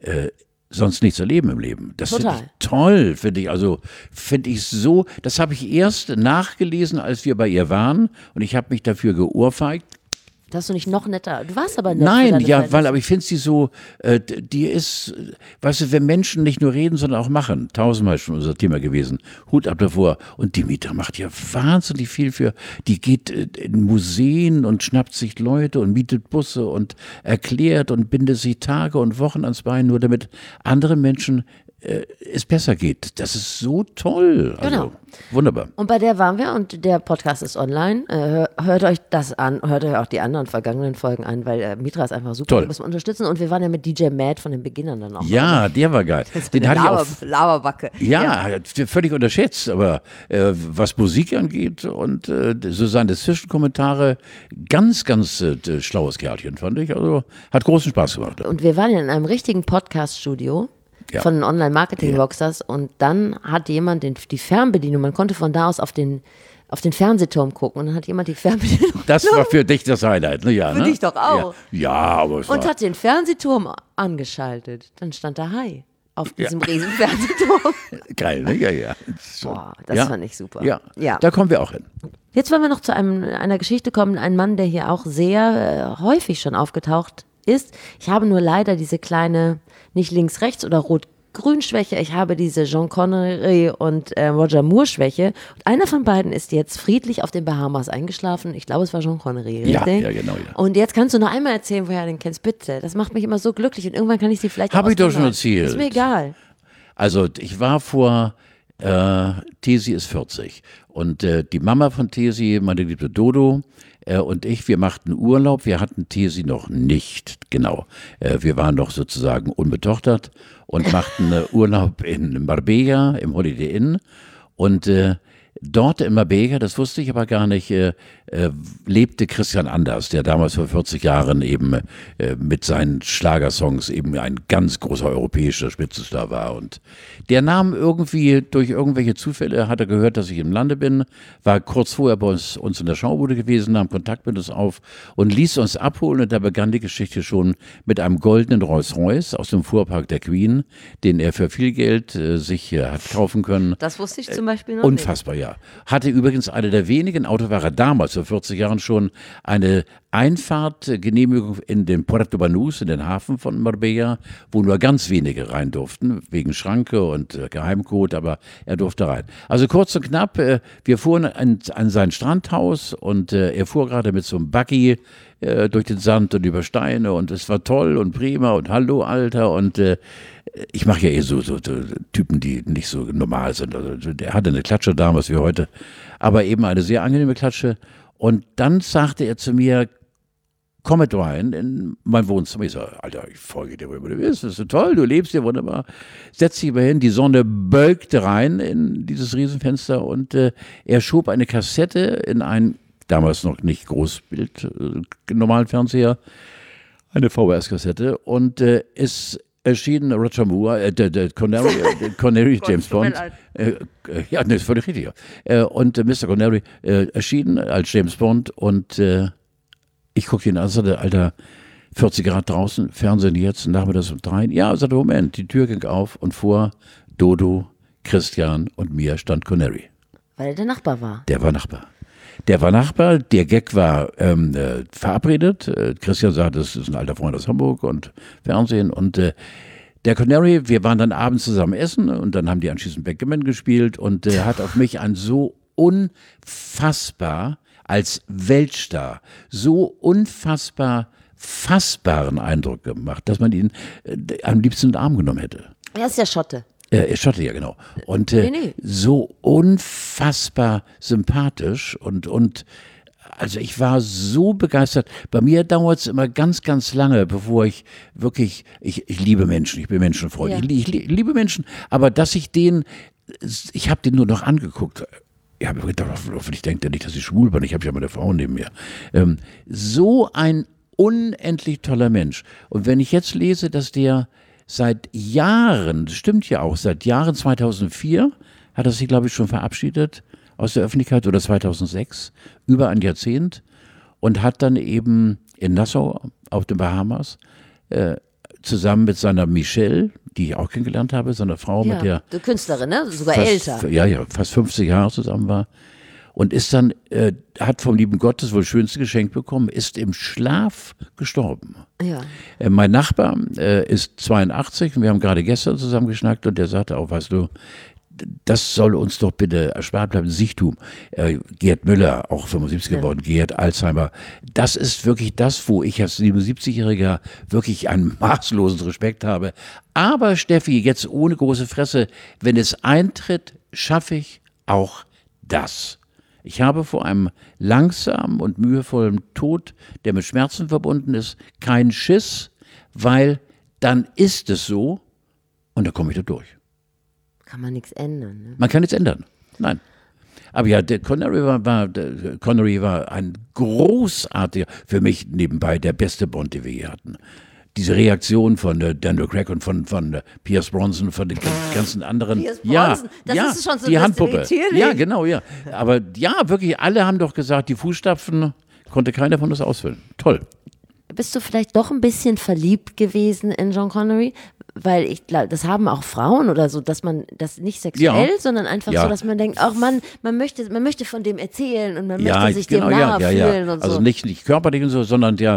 sonst nichts erleben im Leben. Das finde Total. ich toll, finde ich. Also finde ich so, das habe ich erst nachgelesen, als wir bei ihr waren und ich habe mich dafür geohrfeigt. das hast du nicht noch netter. Du warst aber nett. für Nein, deine ja, Verhältnisse. aber ich finde sie so, die ist, weißt du, wenn Menschen nicht nur reden, sondern auch machen, tausendmal schon unser Thema gewesen, Hut ab davor. Und die Mieter macht ja wahnsinnig viel die geht in Museen und schnappt sich Leute und mietet Busse und erklärt und bindet sich Tage und Wochen ans Bein, nur damit anderen Menschen es besser geht. Das ist so toll. Also, Genau. Wunderbar. Und bei der waren wir und der Podcast ist online. Hört euch das an, hört euch auch die anderen vergangenen Folgen an, weil Mitra ist einfach super, Toll. die müssen wir unterstützen. Und wir waren ja mit DJ Mad von den Beginnern dann auch. Ja, der war geil. Den hatte ich auch. Laberbacke. Ja, hat völlig unterschätzt, aber was Musik angeht und so seine Zwischenkommentare, ganz schlaues Kerlchen, fand ich. Also hat großen Spaß gemacht. Und wir waren ja in einem richtigen Podcast-Studio Ja. von Online-Marketing-Rockstars und dann hat jemand die Fernbedienung, man konnte von da aus auf den Fernsehturm gucken und dann hat jemand die Fernbedienung Das war für dich das Highlight, ne? Ja, Für ne? dich doch auch. Ja, aber es und war, hat den Fernsehturm angeschaltet. Dann stand da Hi auf diesem riesen Fernsehturm. geil, ne? Ja. So. Boah, das ja. fand ich super. Ja. Ja. Da kommen wir auch hin. Jetzt wollen wir noch zu einer Geschichte kommen. Ein Mann, der hier auch sehr häufig schon aufgetaucht ist. Ich habe nur leider diese kleine, nicht links-rechts oder Rot-Grün-Schwäche. Ich habe diese Sean Connery und Roger Moore-Schwäche. Und einer von beiden ist jetzt friedlich auf den Bahamas eingeschlafen. Ich glaube, es war Sean Connery, Ja, richtig? ja, genau, ja. Und jetzt kannst du noch einmal erzählen, woher du den kennst, bitte. Das macht mich immer so glücklich und irgendwann kann ich sie vielleicht auch Hab ich doch schon auseinanderhalten. erzählt. Ist mir egal. Also ich war Tesi ist 40 und die Mama von Tesi, meine liebe Dodo und ich, wir machten Urlaub, wir hatten Tesi noch nicht, genau. Wir waren noch sozusagen unbetochtert und machten Urlaub in Marbella im Holiday Inn und dort in Marbella, das wusste ich aber gar nicht, lebte Christian Anders, der damals vor 40 Jahren eben mit seinen Schlagersongs eben ein ganz großer europäischer Spitzenstar war. Und der nahm irgendwie durch irgendwelche Zufälle, hat er gehört, dass ich im Lande bin, war kurz vorher bei uns in der Schaubude gewesen, nahm Kontakt mit uns auf und ließ uns abholen. Und da begann die Geschichte schon mit einem goldenen Rolls-Royce aus dem Fuhrpark der Queen, den er für viel Geld sich hat kaufen können. Das wusste ich zum Beispiel noch Unfassbar, ja. Hatte übrigens eine der wenigen Autofahrer damals, vor 40 Jahren schon, eine Einfahrtgenehmigung in den Puerto Banús, in den Hafen von Marbella, wo nur ganz wenige rein durften, wegen Schranke und Geheimcode, aber er durfte rein. Also kurz und knapp, wir fuhren an sein Strandhaus und er fuhr gerade mit so einem Buggy durch den Sand und über Steine und es war toll und prima und hallo Alter und ich mache ja eh so Typen, die nicht so normal sind. Also der hatte eine Klatsche damals wie heute, aber eben eine sehr angenehme Klatsche. Und dann sagte er zu mir, komm mit rein in mein Wohnzimmer. Ich sage, Alter, ich folge dir, wo du bist, das ist so toll, du lebst hier wunderbar. Setz dich mal hin, die Sonne bölkte rein in dieses Riesenfenster und er schob eine Kassette in einen, damals noch nicht Großbild, normalen Fernseher, eine VHS-Kassette und es erschien Roger Moore, Connery, James Bond. Ja, das ist völlig richtig. Und Mr. Connery erschien als James Bond und ich guckte ihn an und sagte, Alter, 40 Grad draußen, Fernsehen jetzt, nachmittags um 3. Ja, sagte, Moment, die Tür ging auf und vor Dodo, Christian und mir stand Connery. Weil er der Nachbar war. Der war Nachbar. Der Gag war verabredet. Christian sagte, das ist ein alter Freund aus Hamburg und Fernsehen. Und der Connery, wir waren dann abends zusammen essen und dann haben die anschließend Backgammon gespielt und hat auf mich einen so unfassbar als Weltstar, so unfassbar fassbaren Eindruck gemacht, dass man ihn am liebsten in den Arm genommen hätte. Er ist ja Schotte. Schotte, ja, genau. Und so unfassbar sympathisch und also ich war so begeistert. Bei mir dauert es immer ganz, ganz lange, bevor ich wirklich, ich liebe Menschen, ich bin Menschenfreund, Ja. ich liebe Menschen, aber dass ich habe den nur noch angeguckt. Ich habe gedacht, hoffentlich denkt er nicht, dass ich schwul bin, ich habe ja meine Frau neben mir. So ein unendlich toller Mensch. Und wenn ich jetzt lese, dass der seit Jahren, das stimmt ja auch, seit Jahren 2004 hat er sich, glaube ich, schon verabschiedet aus der Öffentlichkeit oder 2006, über ein Jahrzehnt und hat dann eben in Nassau auf den Bahamas zusammen mit seiner Michelle, die ich auch kennengelernt habe, seiner Frau, mit der Die Künstlerin, ne? Sogar älter. Ja, fast 50 Jahre zusammen war. Und ist dann, hat vom lieben Gott das wohl schönste Geschenk bekommen, ist im Schlaf gestorben. Ja. Mein Nachbar ist 82 und wir haben gerade gestern zusammen geschnackt und der sagte auch, weißt du, das soll uns doch bitte erspart bleiben, Sichtum. Gerd Müller, auch 75 geworden, Gerd Alzheimer. Das ist wirklich das, wo ich als 77-Jähriger wirklich einen maßlosen Respekt habe. Aber Steffi, jetzt ohne große Fresse, wenn es eintritt, schaffe ich auch das. Ich habe vor einem langsamen und mühevollen Tod, der mit Schmerzen verbunden ist, keinen Schiss, weil dann ist es so und da komme ich da durch. Kann man nichts ändern. Ne? Man kann nichts ändern. Nein. Aber ja, der Connery war ein großartiger, für mich nebenbei der beste Bond, den wir je hatten. Diese Reaktion von Daniel Craig und von Pierce Brosnan, von den ganzen anderen. Pierce Brosnan, das ist schon so die Handpuppe. natürlich. Ja, genau, ja. Aber ja, wirklich, alle haben doch gesagt, die Fußstapfen konnte keiner von uns ausfüllen. Toll. Bist du vielleicht doch ein bisschen verliebt gewesen in Sean Connery? Weil ich glaube, das haben auch Frauen oder so, dass man das nicht sexuell, sondern einfach so, dass man denkt, ach man möchte von dem erzählen und man möchte sich dem nahe fühlen und so. Also nicht körperlich und so, sondern ich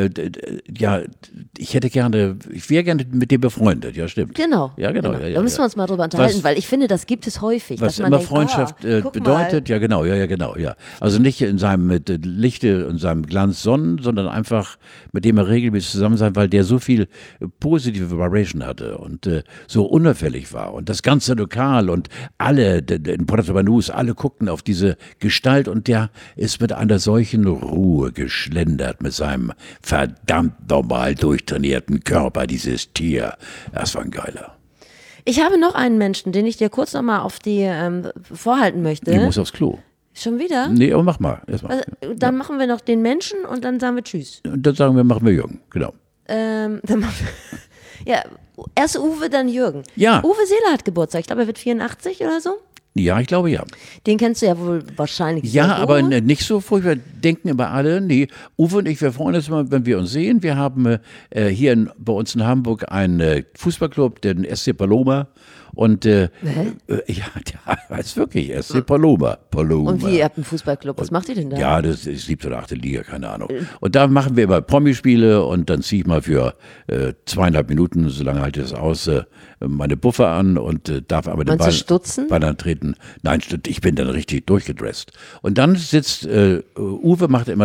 wäre gerne mit dem befreundet, ja stimmt. Genau. Ja, genau. Ja, da müssen wir uns mal drüber unterhalten, weil ich finde, das gibt es häufig. Was dass man immer denkt, Freundschaft bedeutet, ja genau. Also nicht in seinem Lichte und seinem Glanz Sonnen, sondern einfach mit dem er regelmäßig zusammen sein, weil der so viel positive Vibration hatte und so unauffällig war und das ganze Lokal und alle in Puerto Banús, alle guckten auf diese Gestalt und der ist mit einer solchen Ruhe geschlendert mit seinem verdammt normal durchtrainierten Körper, dieses Tier. Das war ein Geiler. Ich habe noch einen Menschen, den ich dir kurz nochmal auf die vorhalten möchte. Ich muss aufs Klo. Schon wieder? Nee, aber mach mal. Erstmal. Dann machen wir noch den Menschen und dann sagen wir Tschüss. Und dann sagen wir, machen wir Jürgen, genau. Dann machen wir, ja, erst Uwe, dann Jürgen. Ja. Uwe Seeler hat Geburtstag, ich glaube, er wird 84 oder so. Ja, ich glaube ja. Den kennst du ja wohl wahrscheinlich. Ja, sehr aber wohl. nicht so furchtbar. Denken immer alle, nee, Uwe und ich, wir freuen uns immer, wenn wir uns sehen. Wir haben hier bei uns in Hamburg einen Fußballclub, den SC Paloma. Und ja, weiß wirklich, SC Paloma. Und wie, ihr habt einen Fußballclub, was macht ihr denn da? Ja, das ist 7. oder 8. Liga, keine Ahnung. Und da machen wir immer Promispiele und dann ziehe ich mal für 2,5 Minuten, solange halte ich das aus, meine Buffer an und darf aber den Ball antreten. Nein, ich bin dann richtig durchgedresst. Und dann sitzt, Uwe macht immer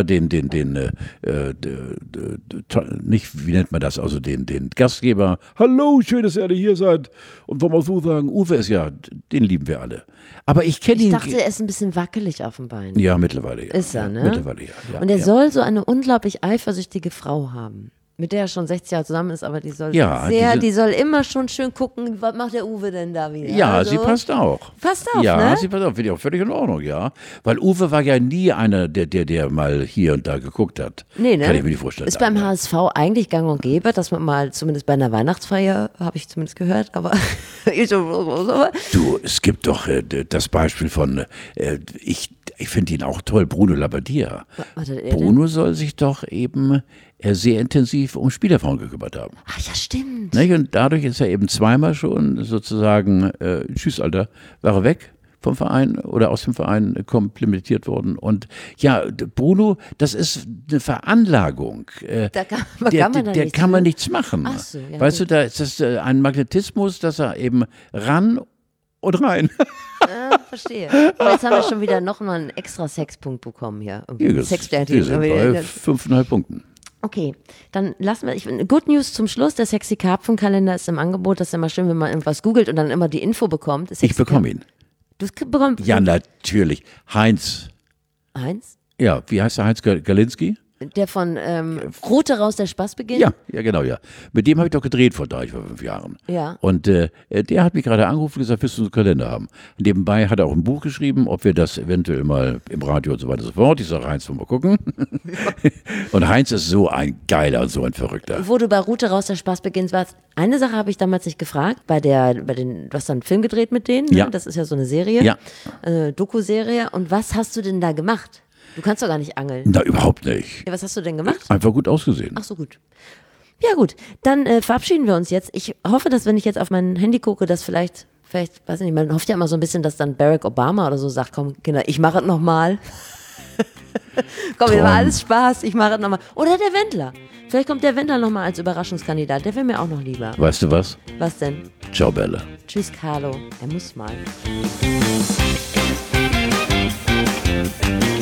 nicht, wie nennt man das, also den Gastgeber. Hallo, schön, dass ihr alle hier seid. Und wollen wir so sagen, Uwe ist ja, den lieben wir alle. Aber ich kenne ihn. Ich dachte, er ist ein bisschen wackelig auf dem Bein. Ja, mittlerweile ja. Ist er, ne? Mittlerweile ja. Und er soll so eine unglaublich eifersüchtige Frau haben. Mit der er schon 60 Jahre zusammen ist, aber die soll die soll immer schon schön gucken, was macht der Uwe denn da wieder? Ja, also, sie passt auch. Passt auch, ja, ne? Sie passt auch, finde ich auch völlig in Ordnung, ja. Weil Uwe war ja nie einer, der mal hier und da geguckt hat. Nee, ne? Kann ich mir nicht vorstellen. Ist beim HSV eigentlich gang und gäbe, dass man mal, zumindest bei einer Weihnachtsfeier, habe ich zumindest gehört, aber Du, es gibt doch das Beispiel von, ich finde ihn auch toll, Bruno Labbadia. Bruno soll sich doch eben sehr intensiv um Spielerfrauen gekümmert haben. Ach ja, stimmt. Und dadurch ist er eben zweimal schon sozusagen, tschüss Alter, war er weg vom Verein oder aus dem Verein komplimentiert worden. Und ja, Bruno, das ist eine Veranlagung. Da kann man nichts machen. Ach so, ja, weißt du, da ist das ein Magnetismus, dass er eben ran und rein. Ja, verstehe. Aber jetzt haben wir schon wieder noch mal einen extra Sexpunkt bekommen hier. Wir sind bei 5,5 Punkten. Okay, dann lassen wir, Good News zum Schluss, der Sexy Karpfenkalender ist im Angebot, das ist immer schön, wenn man irgendwas googelt und dann immer die Info bekommt. Ich bekomme ihn. Du bekommst? Ja, natürlich. Heinz? Ja, wie heißt der Heinz Galinski? Der von Rote raus, der Spaß beginnt? Ja, genau, ja. Mit dem habe ich doch gedreht vor 5 Jahren. Ja. Und der hat mich gerade angerufen und gesagt, willst du einen Kalender haben? Nebenbei hat er auch ein Buch geschrieben, ob wir das eventuell mal im Radio und so weiter und so fort. Ich sage, Heinz, wollen wir gucken. Und Heinz ist so ein Geiler und so ein Verrückter. Wo du bei Rote raus, der Spaß beginnt warst, eine Sache habe ich damals nicht gefragt, du hast dann einen Film gedreht mit denen, ne? Ja. Das ist ja so eine Serie, ja. Doku-Serie. Und was hast du denn da gemacht? Du kannst doch gar nicht angeln. Na, überhaupt nicht. Ja, was hast du denn gemacht? Einfach gut ausgesehen. Ach so, gut. Ja gut, dann verabschieden wir uns jetzt. Ich hoffe, dass wenn ich jetzt auf mein Handy gucke, dass vielleicht, weiß ich nicht, man hofft ja immer so ein bisschen, dass dann Barack Obama oder so sagt, komm Kinder, ich mache es nochmal. Komm, mir war alles Spaß, ich mache es nochmal. Oder der Wendler. Vielleicht kommt der Wendler nochmal als Überraschungskandidat, der wäre mir auch noch lieber. Weißt du was? Was denn? Ciao, Bella. Tschüss, Carlo. Er muss mal.